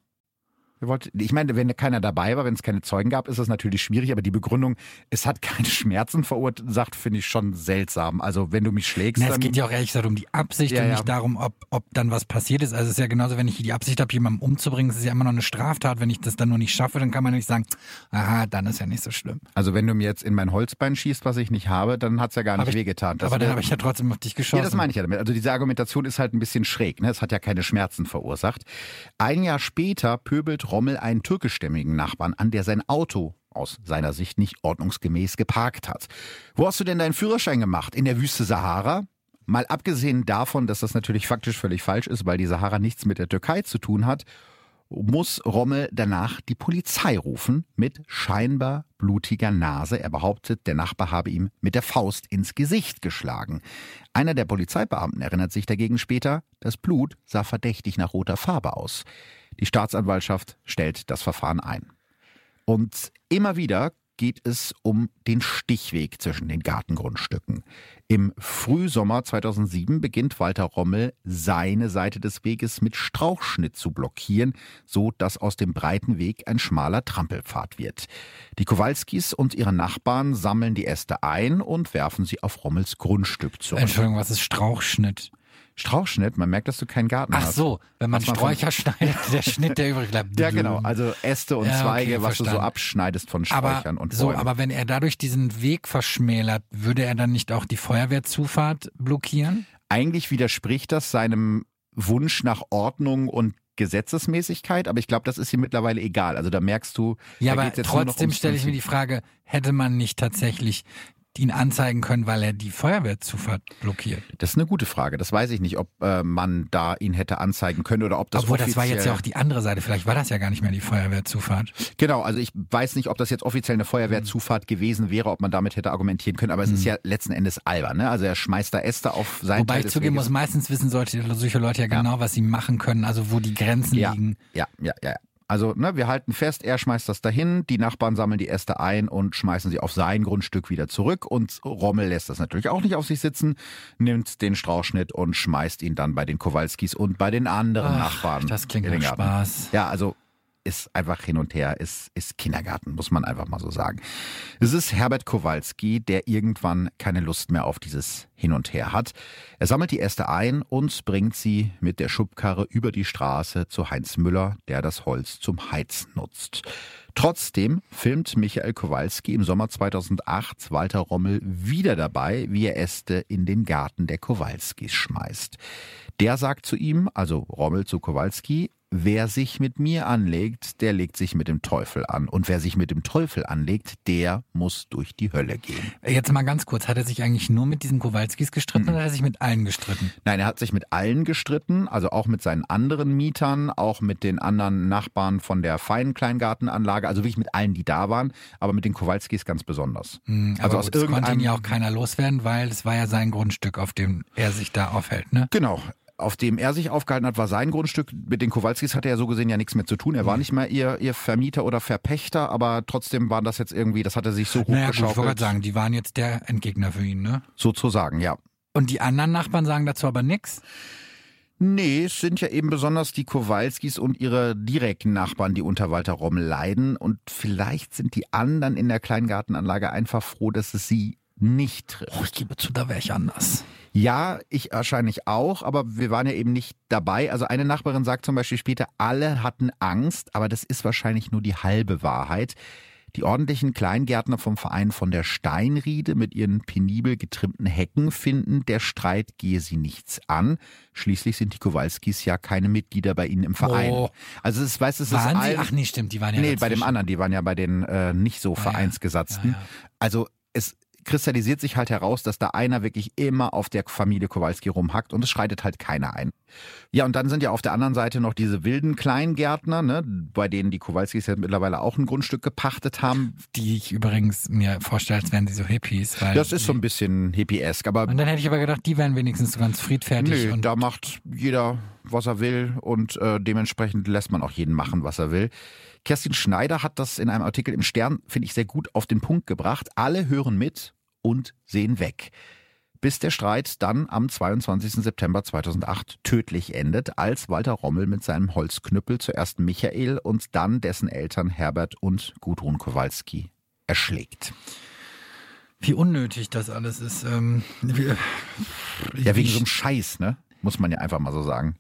Ich meine, wenn keiner dabei war, wenn es keine Zeugen gab, ist das natürlich schwierig, aber die Begründung, es hat keine Schmerzen verursacht, finde ich schon seltsam. Also wenn du mich schlägst, es geht ja auch ehrlich gesagt um die Absicht und nicht darum, ob dann was passiert ist. Also es ist ja genauso, wenn ich die Absicht habe, jemanden umzubringen, es ist ja immer noch eine Straftat. Wenn ich das dann nur nicht schaffe, dann kann man nicht sagen, aha, dann ist ja nicht so schlimm. Also wenn du mir jetzt in mein Holzbein schießt, was ich nicht habe, dann hat es ja gar nicht wehgetan. Aber dann habe ich ja trotzdem auf dich geschossen. Ja, das meine ich ja damit. Also diese Argumentation ist halt ein bisschen schräg. Ne? Es hat ja keine Schmerzen verursacht. Ein Jahr später pöbelt Rommel einen türkischstämmigen Nachbarn an, der sein Auto aus seiner Sicht nicht ordnungsgemäß geparkt hat. Wo hast du denn deinen Führerschein gemacht? In der Wüste Sahara? Mal abgesehen davon, dass das natürlich faktisch völlig falsch ist, weil die Sahara nichts mit der Türkei zu tun hat, muss Rommel danach die Polizei rufen mit scheinbar blutiger Nase. Er behauptet, der Nachbar habe ihm mit der Faust ins Gesicht geschlagen. Einer der Polizeibeamten erinnert sich dagegen später, das Blut sah verdächtig nach roter Farbe aus. Die Staatsanwaltschaft stellt das Verfahren ein. Und immer wieder geht es um den Stichweg zwischen den Gartengrundstücken. Im Frühsommer 2007 beginnt Walter Rommel, seine Seite des Weges mit Strauchschnitt zu blockieren, so dass aus dem breiten Weg ein schmaler Trampelpfad wird. Die Kowalskis und ihre Nachbarn sammeln die Äste ein und werfen sie auf Rommels Grundstück zurück. Entschuldigung, was ist Strauchschnitt? Strauchschnitt, man merkt, dass du keinen Garten hast. Ach so, wenn man Sträucher schneidet, der Schnitt, der übrig bleibt. Ja, genau, also Äste und Zweige, was verstanden. du so abschneidest von Sträuchern und Bäumen. Aber wenn er dadurch diesen Weg verschmälert, würde er dann nicht auch die Feuerwehrzufahrt blockieren? Eigentlich widerspricht das seinem Wunsch nach Ordnung und Gesetzesmäßigkeit, aber ich glaube, das ist ihm mittlerweile egal. Also da merkst du, Ja, da aber geht's jetzt nur noch trotzdem ums stelle ich mir die Prinzip. Frage, hätte man nicht tatsächlich ihn anzeigen können, weil er die Feuerwehrzufahrt blockiert? Das ist eine gute Frage. Das weiß ich nicht, ob man da ihn hätte anzeigen können oder ob das Obwohl, offiziell... das war jetzt ja auch die andere Seite. Vielleicht war das ja gar nicht mehr die Feuerwehrzufahrt. Genau, also ich weiß nicht, ob das jetzt offiziell eine Feuerwehrzufahrt gewesen wäre, ob man damit hätte argumentieren können, aber es ist ja letzten Endes albern, ne? Also er schmeißt da Äste auf seinen Wobei Teil ich des zugeben Weges. muss, meistens wissen solche Leute ja genau, was sie machen können, also wo die Grenzen liegen. Ja. Also, ne, wir halten fest, er schmeißt das dahin, die Nachbarn sammeln die Äste ein und schmeißen sie auf sein Grundstück wieder zurück und Rommel lässt das natürlich auch nicht auf sich sitzen, nimmt den Strauchschnitt und schmeißt ihn dann bei den Kowalskis und bei den anderen Nachbarn. Das klingt in den nach Garten. Spaß. Ja, also ist einfach hin und her, ist Kindergarten, muss man einfach mal so sagen. Es ist Herbert Kowalski, der irgendwann keine Lust mehr auf dieses Hin und Her hat. Er sammelt die Äste ein und bringt sie mit der Schubkarre über die Straße zu Heinz Müller, der das Holz zum Heizen nutzt. Trotzdem filmt Michael Kowalski im Sommer 2008 Walter Rommel wieder dabei, wie er Äste in den Garten der Kowalskis schmeißt. Der sagt zu ihm, also Rommel zu Kowalski, wer sich mit mir anlegt, der legt sich mit dem Teufel an. Und wer sich mit dem Teufel anlegt, der muss durch die Hölle gehen. Jetzt mal ganz kurz, hat er sich eigentlich nur mit diesen Kowalskis gestritten oder hat er sich mit allen gestritten? Nein, er hat sich mit allen gestritten, also auch mit seinen anderen Mietern, auch mit den anderen Nachbarn von der feinen Kleingartenanlage, also wirklich mit allen, die da waren, aber mit den Kowalskis ganz besonders. Aber gut, das konnte ihn ja auch keiner loswerden, weil es war ja sein Grundstück, auf dem er sich da aufhält, ne? Genau. Auf dem er sich aufgehalten hat, war sein Grundstück. Mit den Kowalskis hatte er so gesehen ja nichts mehr zu tun. Er war nicht mehr ihr Vermieter oder Verpächter, aber trotzdem war das jetzt irgendwie, das hat er sich so Naja gut, ich hochgeschaukelt. wollte gerade sagen, die waren jetzt der Endgegner für ihn, ne? Sozusagen, ja. Und die anderen Nachbarn sagen dazu aber nichts? Nee, es sind ja eben besonders die Kowalskis und ihre direkten Nachbarn, die unter Walter Rommel leiden. Und vielleicht sind die anderen in der Kleingartenanlage einfach froh, dass es sie nicht trifft. Oh, ich gebe zu, da wäre ich anders. Ja, ich wahrscheinlich auch, aber wir waren ja eben nicht dabei. Also eine Nachbarin sagt zum Beispiel später, alle hatten Angst, aber das ist wahrscheinlich nur die halbe Wahrheit. Die ordentlichen Kleingärtner vom Verein von der Steinriede mit ihren penibel getrimmten Hecken finden, der Streit gehe sie nichts an. Schließlich sind die Kowalskis ja keine Mitglieder bei ihnen im Verein. Oh. Also es weiß es ist Waren sie? allen. Ach nee, stimmt, die waren ja Nee, bei dem dazwischen. anderen, die waren ja bei den nicht so Vereinsgesatzten. Ja. Also es kristallisiert sich halt heraus, dass da einer wirklich immer auf der Familie Kowalski rumhackt und es schreitet halt keiner ein. Ja, und dann sind ja auf der anderen Seite noch diese wilden Kleingärtner, ne, bei denen die Kowalskis ja mittlerweile auch ein Grundstück gepachtet haben. Die ich übrigens mir vorstelle, als wären sie so Hippies. Weil Das ist so ein bisschen hippiesk, aber und dann hätte ich aber gedacht, die wären wenigstens so ganz friedfertig. nö, Und da macht jeder, was er will und dementsprechend lässt man auch jeden machen, was er will. Kerstin Schneider hat das in einem Artikel im Stern, finde ich, sehr gut auf den Punkt gebracht. Alle hören mit und sehen weg. Bis der Streit dann am 22. September 2008 tödlich endet, als Walter Rommel mit seinem Holzknüppel zuerst Michael und dann dessen Eltern Herbert und Gudrun Kowalski erschlägt. wie unnötig das alles ist. Ja, wegen so einem Scheiß, ne? Muss man ja einfach mal so sagen.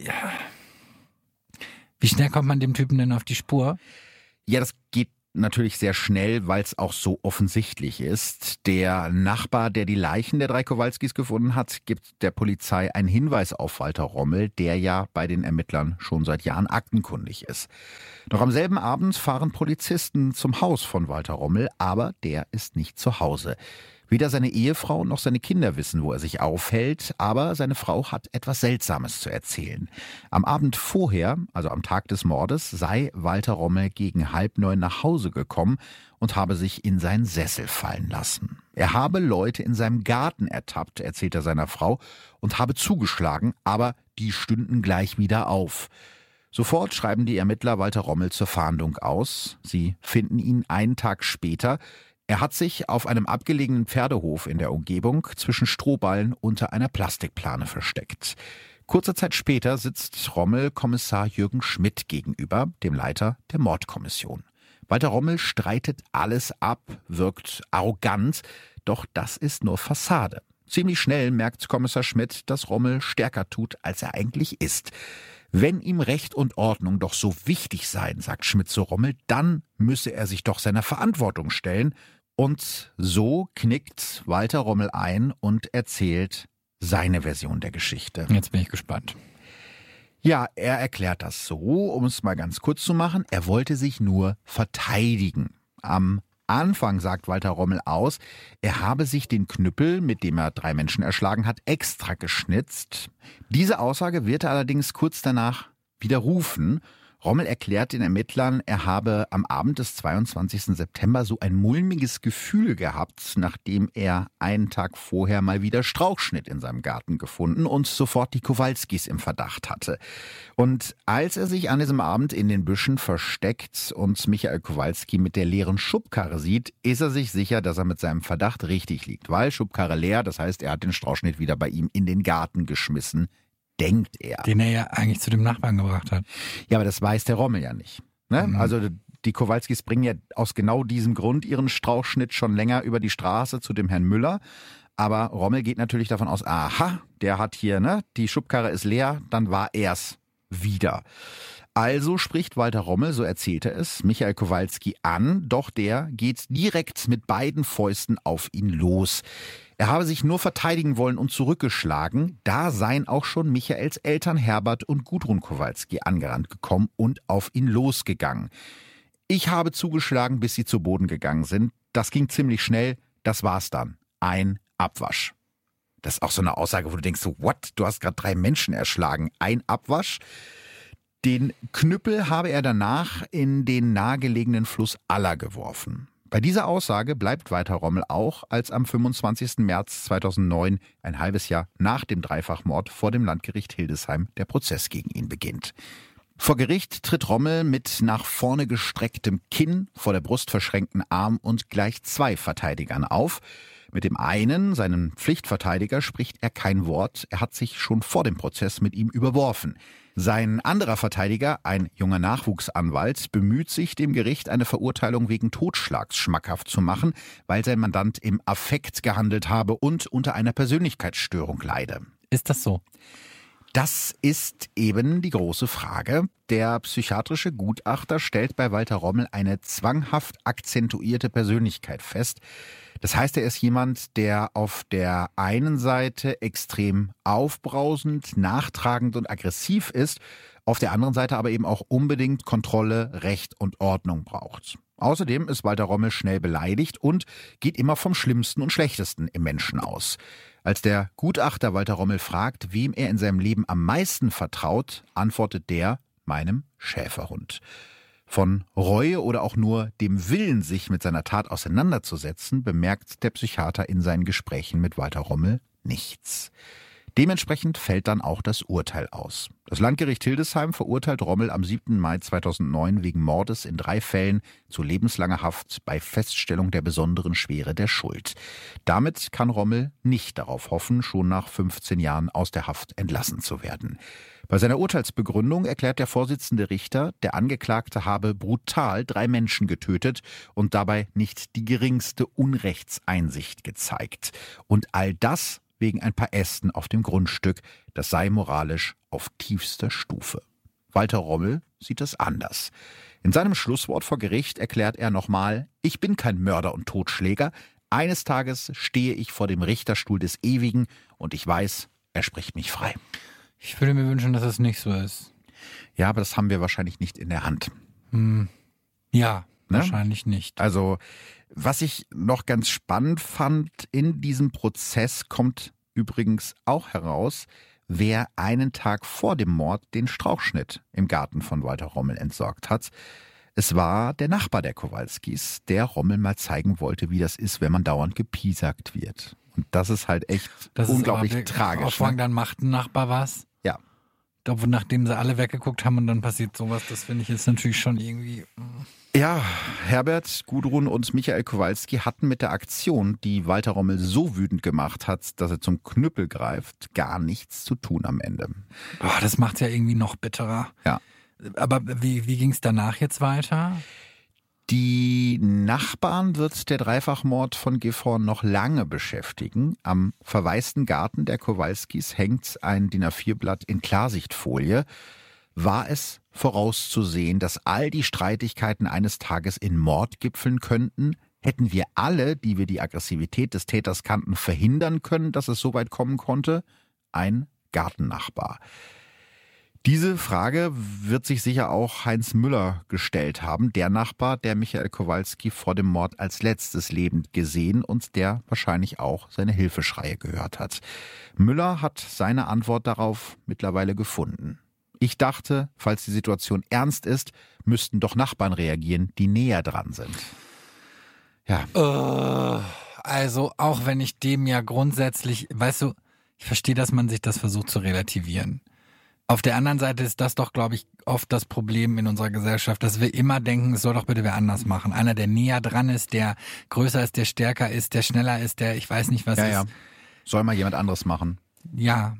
Wie schnell kommt man dem Typen denn auf die Spur? Ja, das geht natürlich sehr schnell, weil es auch so offensichtlich ist. Der Nachbar, der die Leichen der drei Kowalskis gefunden hat, gibt der Polizei einen Hinweis auf Walter Rommel, der ja bei den Ermittlern schon seit Jahren aktenkundig ist. Noch am selben Abend fahren Polizisten zum Haus von Walter Rommel, aber der ist nicht zu Hause. Weder seine Ehefrau noch seine Kinder wissen, wo er sich aufhält, aber seine Frau hat etwas Seltsames zu erzählen. Am Abend vorher, also am Tag des Mordes, sei Walter Rommel gegen 8:30 nach Hause gekommen und habe sich in seinen Sessel fallen lassen. Er habe Leute in seinem Garten ertappt, erzählt er seiner Frau, und habe zugeschlagen, aber die stünden gleich wieder auf. Sofort schreiben die Ermittler Walter Rommel zur Fahndung aus. Sie finden ihn einen Tag später. Er hat sich auf einem abgelegenen Pferdehof in der Umgebung zwischen Strohballen unter einer Plastikplane versteckt. Kurze Zeit später sitzt Rommel Kommissar Jürgen Schmidt gegenüber, dem Leiter der Mordkommission. Walter Rommel streitet alles ab, wirkt arrogant, doch das ist nur Fassade. Ziemlich schnell merkt Kommissar Schmidt, dass Rommel stärker tut, als er eigentlich ist. Wenn ihm Recht und Ordnung doch so wichtig seien, sagt Schmidt zu Rommel, dann müsse er sich doch seiner Verantwortung stellen. Und so knickt Walter Rommel ein und erzählt seine Version der Geschichte. Jetzt bin ich gespannt. Ja, er erklärt das so, um es mal ganz kurz zu machen. Er wollte sich nur verteidigen. Am Anfang sagt Walter Rommel aus, er habe sich den Knüppel, mit dem er 3 Menschen erschlagen hat, extra geschnitzt. Diese Aussage wird er allerdings kurz danach widerrufen. Rommel erklärt den Ermittlern, er habe am Abend des 22. September so ein mulmiges Gefühl gehabt, nachdem er einen Tag vorher mal wieder Strauchschnitt in seinem Garten gefunden und sofort die Kowalskis im Verdacht hatte. Und als er sich an diesem Abend in den Büschen versteckt und Michael Kowalski mit der leeren Schubkarre sieht, ist er sich sicher, dass er mit seinem Verdacht richtig liegt. Weil Schubkarre leer, das heißt, er hat den Strauchschnitt wieder bei ihm in den Garten geschmissen. Denkt er. Den er ja eigentlich zu dem Nachbarn gebracht hat. Ja, aber das weiß der Rommel ja nicht. Ne? Mhm. Also die Kowalskis bringen ja aus genau diesem Grund ihren Strauchschnitt schon länger über die Straße zu dem Herrn Müller. Aber Rommel geht natürlich davon aus, aha, der hat hier, ne, die Schubkarre ist leer, dann war er's wieder. Also spricht Walter Rommel, so erzählt er es, Michael Kowalski an, doch der geht direkt mit beiden Fäusten auf ihn los. Er habe sich nur verteidigen wollen und zurückgeschlagen. Da seien auch schon Michaels Eltern Herbert und Gudrun Kowalski angerannt gekommen und auf ihn losgegangen. Ich habe zugeschlagen, bis sie zu Boden gegangen sind. Das ging ziemlich schnell. Das war's dann. Ein Abwasch. Das ist auch so eine Aussage, wo du denkst, so, what? Du hast gerade 3 Menschen erschlagen. Ein Abwasch? Den Knüppel habe er danach in den nahegelegenen Fluss Aller geworfen. Bei dieser Aussage bleibt Walter Rommel auch, als am 25. März 2009, ein halbes Jahr nach dem Dreifachmord, vor dem Landgericht Hildesheim der Prozess gegen ihn beginnt. Vor Gericht tritt Rommel mit nach vorne gestrecktem Kinn, vor der Brust verschränkten Arm und gleich 2 Verteidigern auf. Mit dem einen, seinem Pflichtverteidiger, spricht er kein Wort. Er hat sich schon vor dem Prozess mit ihm überworfen. Sein anderer Verteidiger, ein junger Nachwuchsanwalt, bemüht sich, dem Gericht eine Verurteilung wegen Totschlags schmackhaft zu machen, weil sein Mandant im Affekt gehandelt habe und unter einer Persönlichkeitsstörung leide. Ist das so? Das ist eben die große Frage. Der psychiatrische Gutachter stellt bei Walter Rommel eine zwanghaft akzentuierte Persönlichkeit fest. Das heißt, er ist jemand, der auf der einen Seite extrem aufbrausend, nachtragend und aggressiv ist, auf der anderen Seite aber eben auch unbedingt Kontrolle, Recht und Ordnung braucht. Außerdem ist Walter Rommel schnell beleidigt und geht immer vom Schlimmsten und Schlechtesten im Menschen aus. Als der Gutachter Walter Rommel fragt, wem er in seinem Leben am meisten vertraut, antwortet der: meinem Schäferhund. Von Reue oder auch nur dem Willen, sich mit seiner Tat auseinanderzusetzen, bemerkt der Psychiater in seinen Gesprächen mit Walter Rommel nichts. Dementsprechend fällt dann auch das Urteil aus. Das Landgericht Hildesheim verurteilt Rommel am 7. Mai 2009 wegen Mordes in 3 Fällen zu lebenslanger Haft bei Feststellung der besonderen Schwere der Schuld. Damit kann Rommel nicht darauf hoffen, schon nach 15 Jahren aus der Haft entlassen zu werden. Bei seiner Urteilsbegründung erklärt der Vorsitzende Richter, der Angeklagte habe brutal 3 Menschen getötet und dabei nicht die geringste Unrechtseinsicht gezeigt. Und all das wegen ein paar Ästen auf dem Grundstück, das sei moralisch auf tiefster Stufe. Walter Rommel sieht das anders. In seinem Schlusswort vor Gericht erklärt er nochmal: Ich bin kein Mörder und Totschläger. Eines Tages stehe ich vor dem Richterstuhl des Ewigen und ich weiß, er spricht mich frei. Ich würde mir wünschen, dass es nicht so ist. Ja, aber das haben wir wahrscheinlich nicht in der Hand. Ja, Ne? wahrscheinlich nicht. Also, was ich noch ganz spannend fand, in diesem Prozess kommt übrigens auch heraus, wer einen Tag vor dem Mord den Strauchschnitt im Garten von Walter Rommel entsorgt hat. Es war der Nachbar der Kowalskis, der Rommel mal zeigen wollte, wie das ist, wenn man dauernd gepiesackt wird. Und das ist halt echt unglaublich tragisch. Vor allem dann macht ein Nachbar was. Ja. Obwohl, nachdem sie alle weggeguckt haben und dann passiert sowas, das finde ich jetzt natürlich schon irgendwie... Ja, Herbert, Gudrun und Michael Kowalski hatten mit der Aktion, die Walter Rommel so wütend gemacht hat, dass er zum Knüppel greift, gar nichts zu tun am Ende. Boah, das macht's ja irgendwie noch bitterer. Ja. Aber wie ging's danach jetzt weiter? Die Nachbarn wird der Dreifachmord von Gifhorn noch lange beschäftigen. Am verwaisten Garten der Kowalskis hängt ein DIN A4-Blatt in Klarsichtfolie. War es vorauszusehen, dass all die Streitigkeiten eines Tages in Mord gipfeln könnten? Hätten wir alle, die wir die Aggressivität des Täters kannten, verhindern können, dass es so weit kommen konnte? Ein Gartennachbar. Diese Frage wird sich sicher auch Heinz Müller gestellt haben, der Nachbar, der Michael Kowalski vor dem Mord als letztes lebend gesehen und der wahrscheinlich auch seine Hilfeschreie gehört hat. Müller hat seine Antwort darauf mittlerweile gefunden. Ich dachte, falls die Situation ernst ist, müssten doch Nachbarn reagieren, die näher dran sind. Ja. Also auch wenn ich dem ja grundsätzlich, weißt du, ich verstehe, dass man sich das versucht zu relativieren. Auf der anderen Seite ist das doch, glaube ich, oft das Problem in unserer Gesellschaft, dass wir immer denken, es soll doch bitte wer anders machen. Einer, der näher dran ist, der größer ist, der stärker ist, der schneller ist, der ich weiß nicht was ist. Ja. Soll mal jemand anderes machen. Ja.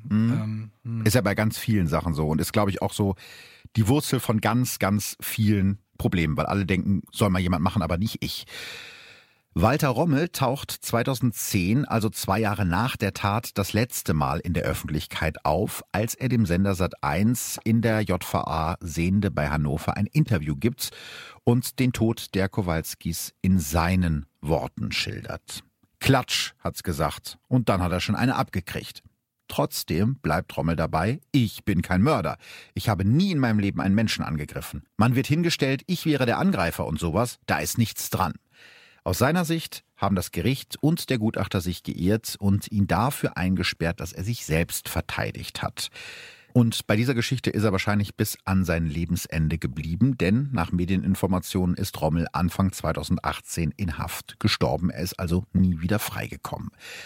Ist ja bei ganz vielen Sachen so und ist, glaube ich, auch so die Wurzel von ganz, ganz vielen Problemen, weil alle denken, soll mal jemand machen, aber nicht ich. Walter Rommel taucht 2010, also 2 Jahre nach der Tat, das letzte Mal in der Öffentlichkeit auf, als er dem Sender Sat.1 in der JVA Sehende bei Hannover ein Interview gibt und den Tod der Kowalskis in seinen Worten schildert. Klatsch, hat's gesagt, und dann hat er schon eine abgekriegt. Trotzdem bleibt Rommel dabei, ich bin kein Mörder. Ich habe nie in meinem Leben einen Menschen angegriffen. Man wird hingestellt, ich wäre der Angreifer und sowas, da ist nichts dran. Aus seiner Sicht haben das Gericht und der Gutachter sich geirrt und ihn dafür eingesperrt, dass er sich selbst verteidigt hat. Und bei dieser Geschichte ist er wahrscheinlich bis an sein Lebensende geblieben, denn nach Medieninformationen ist Rommel Anfang 2018 in Haft gestorben. Er ist also nie wieder freigekommen.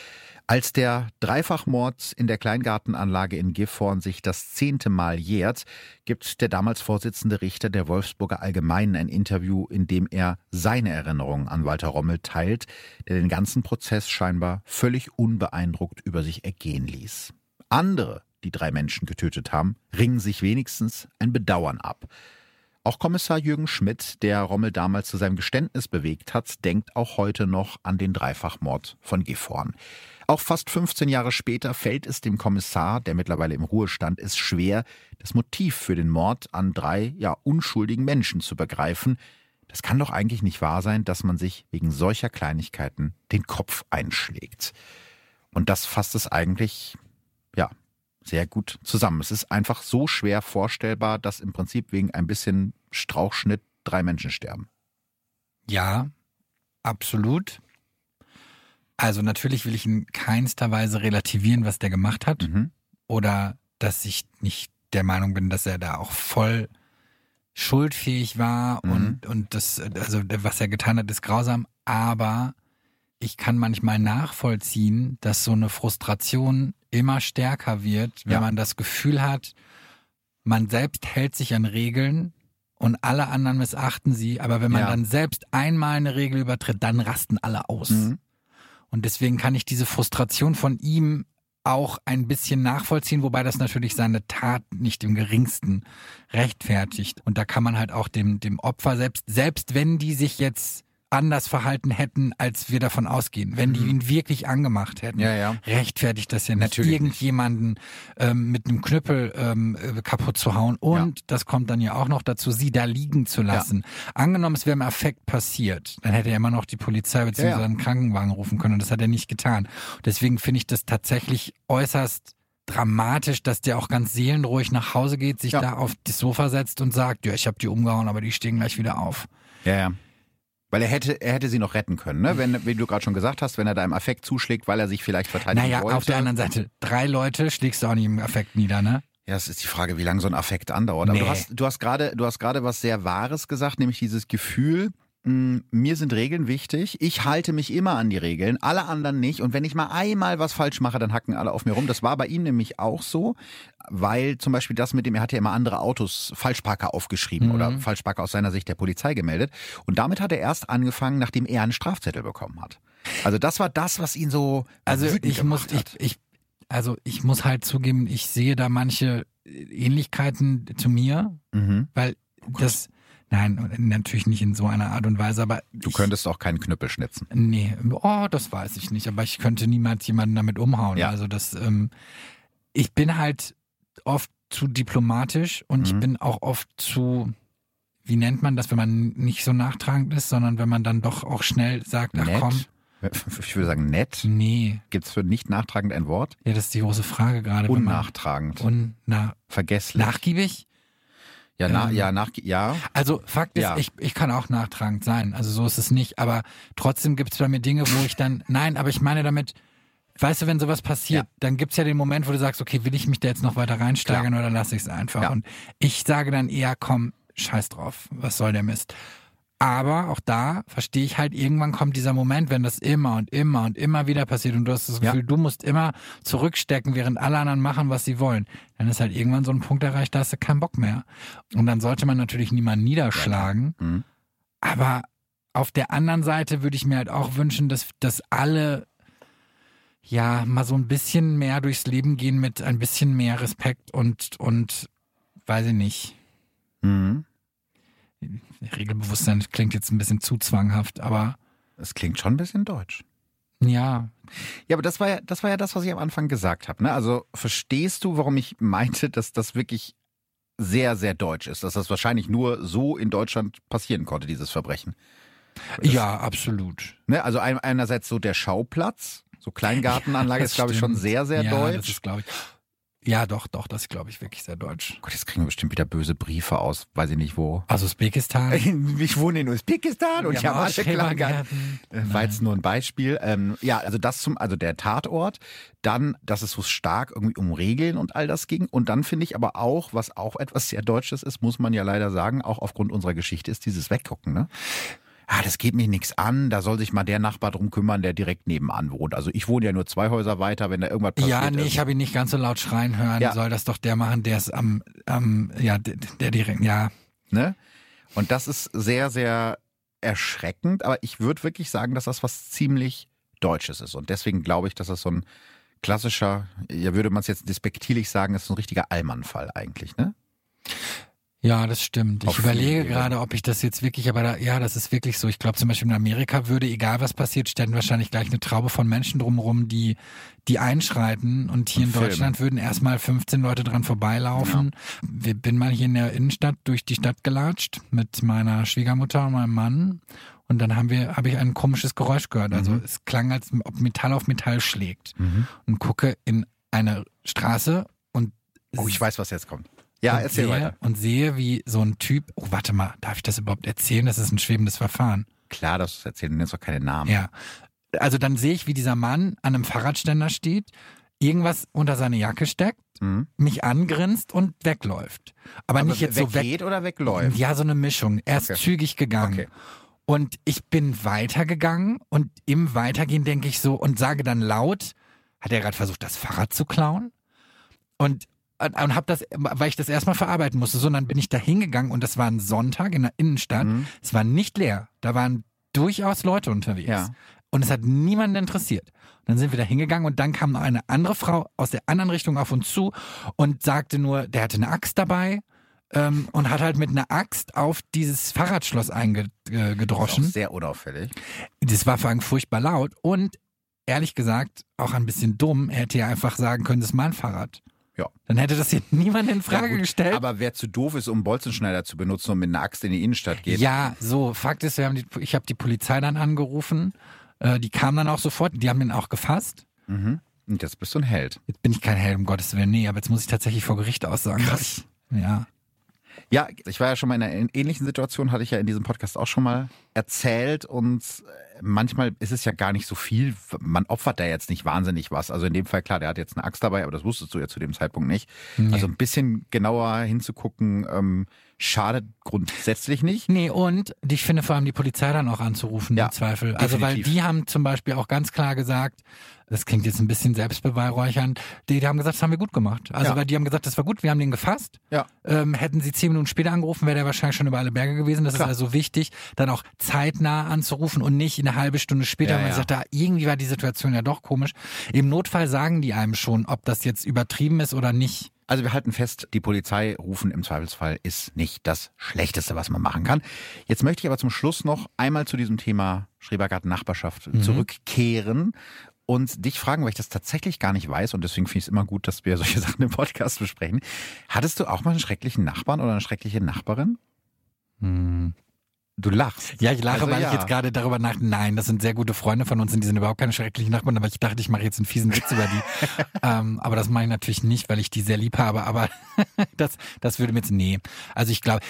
Als der Dreifachmord in der Kleingartenanlage in Gifhorn sich das 10. Mal jährt, gibt der damals Vorsitzende Richter der Wolfsburger Allgemeinen ein Interview, in dem er seine Erinnerungen an Walter Rommel teilt, der den ganzen Prozess scheinbar völlig unbeeindruckt über sich ergehen ließ. Andere, die 3 Menschen getötet haben, ringen sich wenigstens ein Bedauern ab. Auch Kommissar Jürgen Schmidt, der Rommel damals zu seinem Geständnis bewegt hat, denkt auch heute noch an den Dreifachmord von Gifhorn. Auch fast 15 Jahre später fällt es dem Kommissar, der mittlerweile im Ruhestand ist, schwer, das Motiv für den Mord an 3 unschuldigen Menschen zu begreifen. Das kann doch eigentlich nicht wahr sein, dass man sich wegen solcher Kleinigkeiten den Kopf einschlägt. Und das fasst es eigentlich, sehr gut zusammen. Es ist einfach so schwer vorstellbar, dass im Prinzip wegen ein bisschen Strauchschnitt 3 Menschen sterben. Ja, absolut. Also natürlich will ich in keinster Weise relativieren, was der gemacht hat. Oder dass ich nicht der Meinung bin, dass er da auch voll schuldfähig war und das, also was er getan hat, ist grausam. Aber ich kann manchmal nachvollziehen, dass so eine Frustration immer stärker wird, wenn man das Gefühl hat, man selbst hält sich an Regeln und alle anderen missachten sie, aber wenn man dann selbst einmal eine Regel übertritt, dann rasten alle aus. Und deswegen kann ich diese Frustration von ihm auch ein bisschen nachvollziehen, wobei das natürlich seine Tat nicht im geringsten rechtfertigt. Und da kann man halt auch dem Opfer selbst wenn die sich jetzt anders verhalten hätten, als wir davon ausgehen. Wenn die ihn wirklich angemacht hätten, rechtfertigt das ja nicht, natürlich irgendjemanden mit einem Knüppel kaputt zu hauen. Und das kommt dann ja auch noch dazu, sie da liegen zu lassen. Angenommen, es wäre im Affekt passiert, dann hätte er immer noch die Polizei bzw. einen Krankenwagen rufen können. Und das hat er nicht getan. Deswegen finde ich das tatsächlich äußerst dramatisch, dass der auch ganz seelenruhig nach Hause geht, sich da auf das Sofa setzt und sagt, ich habe die umgehauen, aber die stehen gleich wieder auf. Weil er hätte sie noch retten können, ne? Wenn, wie du gerade schon gesagt hast, wenn er da im Affekt zuschlägt, weil er sich vielleicht verteidigen wollte. Auf der anderen Seite, 3 Leute schlägst du auch nicht im Affekt nieder, ne? Ja, es ist die Frage, wie lange so ein Affekt andauert. Aber du hast gerade was sehr Wahres gesagt, nämlich dieses Gefühl, mir sind Regeln wichtig, ich halte mich immer an die Regeln, alle anderen nicht. Und wenn ich mal einmal was falsch mache, dann hacken alle auf mir rum. Das war bei ihm nämlich auch so, weil zum Beispiel er hat ja immer andere Autos, Falschparker aufgeschrieben oder Falschparker aus seiner Sicht der Polizei gemeldet. Und damit hat er erst angefangen, nachdem er einen Strafzettel bekommen hat. Also das war das, was ihn so wütend gemacht hat. Ich muss halt zugeben, ich sehe da manche Ähnlichkeiten zu mir, weil das... Nein, natürlich nicht in so einer Art und Weise, aber... Du könntest auch keinen Knüppel schnitzen. Nee, das weiß ich nicht, aber ich könnte niemals jemanden damit umhauen. Ja. Also ich bin halt oft zu diplomatisch und ich bin auch oft zu, wie nennt man das, wenn man nicht so nachtragend ist, sondern wenn man dann doch auch schnell sagt, ach komm. Ich würde sagen nett. Nee. Gibt es für nicht nachtragend ein Wort? Ja, das ist die große Frage gerade. Unnachtragend. Vergesslich. Nachgiebig? Ja. Also Fakt ist, ich kann auch nachtragend sein. Also so ist es nicht. Aber trotzdem gibt es bei mir Dinge, wo ich dann, nein, aber ich meine damit, weißt du, wenn sowas passiert, dann gibt's ja den Moment, wo du sagst, okay, will ich mich da jetzt noch weiter reinsteigern oder lasse ich es einfach? Ja. Und ich sage dann eher, komm, scheiß drauf, was soll der Mist? Aber auch da verstehe ich halt, irgendwann kommt dieser Moment, wenn das immer und immer und immer wieder passiert und du hast das Gefühl, du musst immer zurückstecken, während alle anderen machen, was sie wollen. Dann ist halt irgendwann so ein Punkt erreicht, da hast du keinen Bock mehr. Und dann sollte man natürlich niemanden niederschlagen. Ja. Aber auf der anderen Seite würde ich mir halt auch wünschen, dass alle mal so ein bisschen mehr durchs Leben gehen mit ein bisschen mehr Respekt und weiß ich nicht. Regelbewusstsein klingt jetzt ein bisschen zu zwanghaft, aber es klingt schon ein bisschen deutsch. Ja. Ja, aber das war ja das, was ich am Anfang gesagt habe. Ne? Also verstehst du, warum ich meinte, dass das wirklich sehr, sehr deutsch ist? Dass das wahrscheinlich nur so in Deutschland passieren konnte, dieses Verbrechen. Ja, absolut. Ne? Also einerseits so der Schauplatz, so Kleingartenanlage ist, glaube ich, schon sehr, sehr deutsch. Das ist, glaube ich. Ja, doch, das ist, glaube ich, wirklich sehr deutsch. Gott, jetzt kriegen wir bestimmt wieder böse Briefe aus, weiß ich nicht wo. Aus Usbekistan? Ich wohne in Usbekistan und ich habe Schrebergärten. War jetzt nur ein Beispiel. Also also der Tatort, dann, dass es so stark irgendwie um Regeln und all das ging. Und dann finde ich aber auch, was auch etwas sehr Deutsches ist, muss man ja leider sagen, auch aufgrund unserer Geschichte, ist dieses Weggucken, ne? Das geht mich nichts an, da soll sich mal der Nachbar drum kümmern, der direkt nebenan wohnt. Also ich wohne ja nur 2 Häuser weiter, wenn da irgendwas passiert. Ja, nee, ich habe ihn nicht ganz so laut schreien hören, soll das doch der machen, der ist der direkt, Ne? Und das ist sehr, sehr erschreckend, aber ich würde wirklich sagen, dass das was ziemlich Deutsches ist. Und deswegen glaube ich, dass das so ein klassischer, würde man es jetzt despektierlich sagen, ist so ein richtiger Allmann-Fall eigentlich, ne? Ja, das stimmt. Ich überlege gerade, ob ich das jetzt wirklich, aber das ist wirklich so. Ich glaube zum Beispiel in Amerika würde, egal was passiert, stellen wahrscheinlich gleich eine Traube von Menschen drumherum, die einschreiten. Und hier in Deutschland würden erstmal 15 Leute dran vorbeilaufen. Ja. Bin mal hier in der Innenstadt durch die Stadt gelatscht mit meiner Schwiegermutter und meinem Mann. Und dann habe ich ein komisches Geräusch gehört. Also es klang, als ob Metall auf Metall schlägt. Und gucke in eine Straße und ich weiß, was jetzt kommt. Ja, erzähl weiter. Und sehe, wie so ein Typ, warte mal, darf ich das überhaupt erzählen? Das ist ein schwebendes Verfahren. Klar, dass du es erzählen, du nennst doch keine Namen. Ja, also dann sehe ich, wie dieser Mann an einem Fahrradständer steht, irgendwas unter seine Jacke steckt, mich angrinst und wegläuft. Aber nicht jetzt so weggeht oder wegläuft? Ja, so eine Mischung. Er ist zügig gegangen. Okay. Und ich bin weitergegangen und im Weitergehen denke ich so und sage dann laut, hat er gerade versucht, das Fahrrad zu klauen? Und habe das, weil ich das erstmal verarbeiten musste, so, und dann bin ich da hingegangen und das war ein Sonntag in der Innenstadt. Es war nicht leer. Da waren durchaus Leute unterwegs. Ja. Und es hat niemanden interessiert. Und dann sind wir da hingegangen und dann kam noch eine andere Frau aus der anderen Richtung auf uns zu und sagte nur, der hatte eine Axt dabei und hat halt mit einer Axt auf dieses Fahrradschloss eingedroschen. Das ist auch sehr unauffällig. Das war vor allem furchtbar laut und ehrlich gesagt auch ein bisschen dumm. Er hätte ja einfach sagen können, das ist mein Fahrrad. Ja. Dann hätte das hier niemand in Frage gestellt. Aber wer zu doof ist, um einen Bolzenschneider zu benutzen und mit einer Axt in die Innenstadt geht. Ja, so, Fakt ist, ich habe die Polizei dann angerufen. Die kam dann auch sofort, die haben ihn auch gefasst. Und jetzt bist du ein Held. Jetzt bin ich kein Held, um Gottes Willen. Nee, aber jetzt muss ich tatsächlich vor Gericht aussagen. Krass. Ja. Ja, ich war ja schon mal in einer ähnlichen Situation, hatte ich ja in diesem Podcast auch schon mal erzählt und manchmal ist es ja gar nicht so viel, man opfert da jetzt nicht wahnsinnig was. Also in dem Fall, klar, der hat jetzt eine Axt dabei, aber das wusstest du ja zu dem Zeitpunkt nicht. Nee. Also ein bisschen genauer hinzugucken, schadet grundsätzlich nicht. Nee, und ich finde vor allem die Polizei dann auch anzurufen, im Zweifel. Also definitiv. Weil die haben zum Beispiel auch ganz klar gesagt, das klingt jetzt ein bisschen selbstbeweihräuchernd, die haben gesagt, das haben wir gut gemacht. Also weil die haben gesagt, das war gut, wir haben den gefasst. Ja. Hätten sie 10 Minuten später angerufen, wäre der wahrscheinlich schon über alle Berge gewesen. Das ist also wichtig, dann auch zeitnah anzurufen und nicht eine halbe Stunde später, weil man sagt, irgendwie war die Situation ja doch komisch. Im Notfall sagen die einem schon, ob das jetzt übertrieben ist oder nicht. Also wir halten fest, die Polizei rufen im Zweifelsfall ist nicht das Schlechteste, was man machen kann. Jetzt möchte ich aber zum Schluss noch einmal zu diesem Thema Schrebergarten Nachbarschaft zurückkehren und dich fragen, weil ich das tatsächlich gar nicht weiß und deswegen finde ich es immer gut, dass wir solche Sachen im Podcast besprechen. Hattest du auch mal einen schrecklichen Nachbarn oder eine schreckliche Nachbarin? Du lachst. Ja, ich lache, weil ich jetzt gerade darüber nachdenke, nein, das sind sehr gute Freunde von uns und die sind überhaupt keine schrecklichen Nachbarn, aber ich dachte, ich mache jetzt einen fiesen Witz über die. Aber das mache ich natürlich nicht, weil ich die sehr lieb habe, aber das würde mir jetzt, nee. Also ich glaube,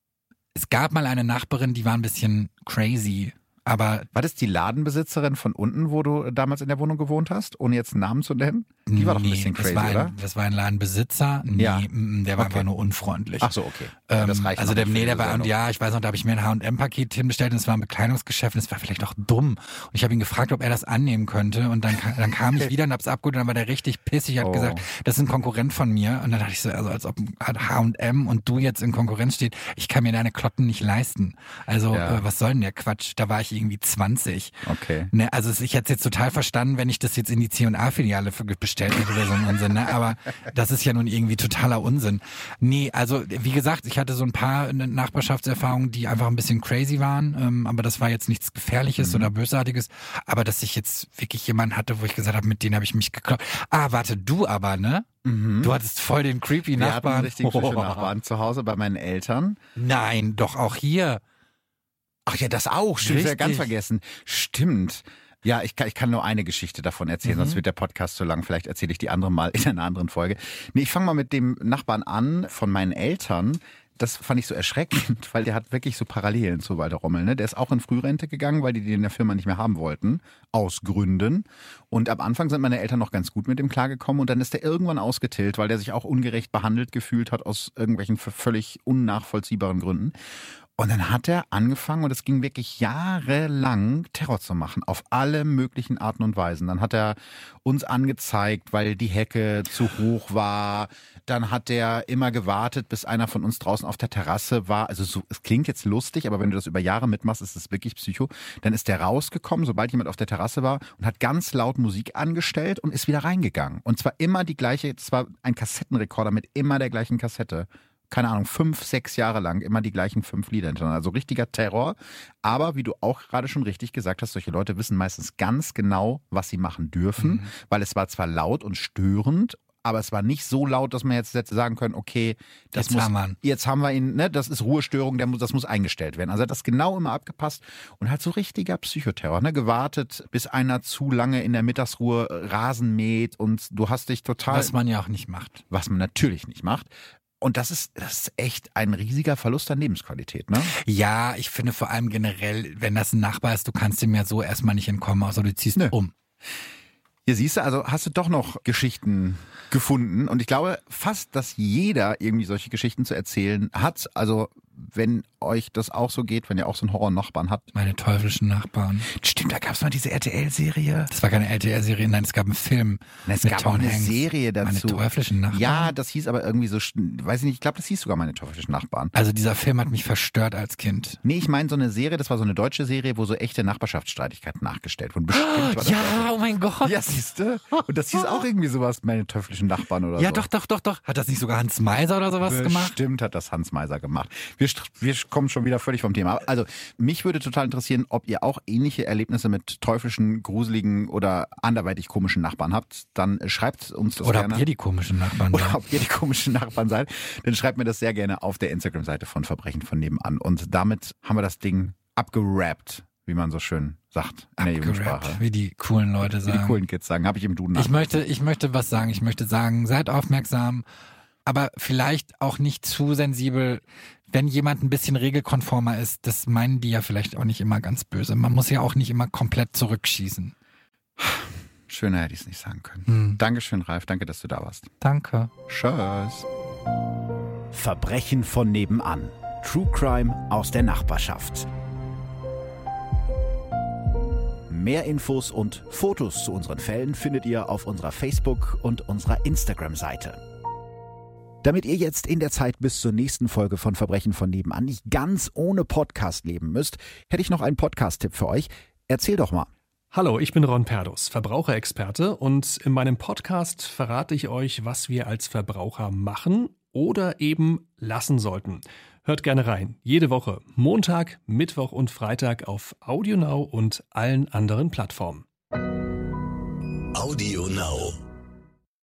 es gab mal eine Nachbarin, die war ein bisschen crazy. Aber war das die Ladenbesitzerin von unten, wo du damals in der Wohnung gewohnt hast, ohne jetzt einen Namen zu nennen? Die war doch ein bisschen crazy, oder? Das war ein Ladenbesitzer. Nee, ja. Der war einfach nur unfreundlich. Ach so, okay. Das reicht. Also der war, und ja, ich weiß noch, da habe ich mir ein H&M-Paket hinbestellt und es war ein Bekleidungsgeschäft und es war vielleicht auch dumm. Und ich habe ihn gefragt, ob er das annehmen könnte und dann kam ich wieder und hab's abgeholt und dann war der richtig pissig, hat gesagt, das ist ein Konkurrent von mir. Und dann dachte ich so, also als ob H&M und du jetzt in Konkurrenz steht, ich kann mir deine Klotten nicht leisten. Also was soll denn der Quatsch? Da war ich irgendwie 20. Okay. Ne, also ich hätte es jetzt total verstanden, wenn ich das jetzt in die C&A-Filiale bestellt hätte oder so ein Unsinn, ne? Aber das ist ja nun irgendwie totaler Unsinn. Nee, also wie gesagt, ich hatte so ein paar Nachbarschaftserfahrungen, die einfach ein bisschen crazy waren, aber das war jetzt nichts Gefährliches oder Bösartiges, aber dass ich jetzt wirklich jemanden hatte, wo ich gesagt habe, mit denen habe ich mich gekloppt. Ah, warte, du aber, ne? Du hattest voll den creepy Nachbarn. Wir hatten richtig Nachbarn zu Hause bei meinen Eltern. Nein, doch auch hier. Ach ja, das auch. Stimmt, ich habe ganz vergessen. Stimmt. Ja, ich kann nur eine Geschichte davon erzählen, sonst wird der Podcast zu lang. Vielleicht erzähle ich die andere mal in einer anderen Folge. Nee, ich fange mal mit dem Nachbarn an von meinen Eltern. Das fand ich so erschreckend, weil der hat wirklich so Parallelen zu Walter Rommel. Ne? Der ist auch in Frührente gegangen, weil die in der Firma nicht mehr haben wollten. Aus Gründen. Und am Anfang sind meine Eltern noch ganz gut mit dem klargekommen. Und dann ist der irgendwann ausgetillt, weil der sich auch ungerecht behandelt gefühlt hat aus irgendwelchen völlig unnachvollziehbaren Gründen. Und dann hat er angefangen, und es ging wirklich jahrelang, Terror zu machen, auf alle möglichen Arten und Weisen. Dann hat er uns angezeigt, weil die Hecke zu hoch war. Dann hat er immer gewartet, bis einer von uns draußen auf der Terrasse war. Also so, es klingt jetzt lustig, aber wenn du das über Jahre mitmachst, ist es wirklich Psycho. Dann ist der rausgekommen, sobald jemand auf der Terrasse war, und hat ganz laut Musik angestellt und ist wieder reingegangen. Und zwar immer die gleiche, es war ein Kassettenrekorder mit immer der gleichen Kassette. Keine Ahnung, 5, 6 Jahre lang immer die gleichen 5 Lieder hintereinander. Also richtiger Terror. Aber wie du auch gerade schon richtig gesagt hast, solche Leute wissen meistens ganz genau, was sie machen dürfen, weil es war zwar laut und störend, aber es war nicht so laut, dass man jetzt hätte sagen können, okay, jetzt haben wir ihn, ne, das ist Ruhestörung, das muss eingestellt werden. Also er hat das genau immer abgepasst und halt so richtiger Psychoterror, ne, gewartet, bis einer zu lange in der Mittagsruhe Rasen mäht und du hast dich total... Was man ja auch nicht macht. Was man natürlich nicht macht. Und das ist echt ein riesiger Verlust an Lebensqualität, ne? Ja, ich finde vor allem generell, wenn das ein Nachbar ist, du kannst dem ja so erstmal nicht entkommen, außer du ziehst um. Hier siehst du, also hast du doch noch Geschichten gefunden. Und ich glaube fast, dass jeder irgendwie solche Geschichten zu erzählen hat. Also wenn euch das auch so geht, wenn ihr auch so einen Horror-Nachbarn habt. Meine teuflischen Nachbarn. Stimmt, da gab es mal diese RTL-Serie. Das war keine RTL-Serie, nein, es gab einen Film. Es gab auch eine Serie dazu. Meine teuflischen Nachbarn. Ja, das hieß aber irgendwie so, weiß ich nicht, ich glaube, das hieß sogar Meine teuflischen Nachbarn. Also dieser Film hat mich verstört als Kind. Nee, ich meine so eine Serie, das war so eine deutsche Serie, wo so echte Nachbarschaftsstreitigkeiten nachgestellt wurden. Bestimmt war das ja, oh mein Gott. Ja, siehst du? Und das hieß auch irgendwie sowas, Meine teuflischen Nachbarn oder so. Ja, doch. Hat das nicht sogar Hans Meiser oder sowas gemacht? Stimmt, hat das Hans Meiser gemacht. Wir kommen schon wieder völlig vom Thema. Also mich würde total interessieren, ob ihr auch ähnliche Erlebnisse mit teuflischen, gruseligen oder anderweitig komischen Nachbarn habt. Dann schreibt uns das oder gerne. Ob ihr die komischen Nachbarn seid. Oder ob ihr die komischen Nachbarn seid. Dann schreibt mir das sehr gerne auf der Instagram-Seite von Verbrechen von nebenan. Und damit haben wir das Ding abgerappt, wie man so schön sagt in der Jugendsprache. Wie die coolen Leute sagen. Wie die coolen Kids sagen, habe ich im Duden. Ich möchte was sagen. Ich möchte sagen, seid aufmerksam, aber vielleicht auch nicht zu sensibel. Wenn jemand ein bisschen regelkonformer ist, das meinen die ja vielleicht auch nicht immer ganz böse. Man muss ja auch nicht immer komplett zurückschießen. Schöner hätte ich es nicht sagen können. Dankeschön, Ralf. Danke, dass du da warst. Danke. Tschüss. Verbrechen von nebenan. True Crime aus der Nachbarschaft. Mehr Infos und Fotos zu unseren Fällen findet ihr auf unserer Facebook- und unserer Instagram-Seite. Damit ihr jetzt in der Zeit bis zur nächsten Folge von Verbrechen von nebenan nicht ganz ohne Podcast leben müsst, hätte ich noch einen Podcast-Tipp für euch. Erzähl doch mal. Hallo, ich bin Ron Perdus, Verbraucherexperte, und in meinem Podcast verrate ich euch, was wir als Verbraucher machen oder eben lassen sollten. Hört gerne rein. Jede Woche, Montag, Mittwoch und Freitag auf AudioNow und allen anderen Plattformen. AudioNow.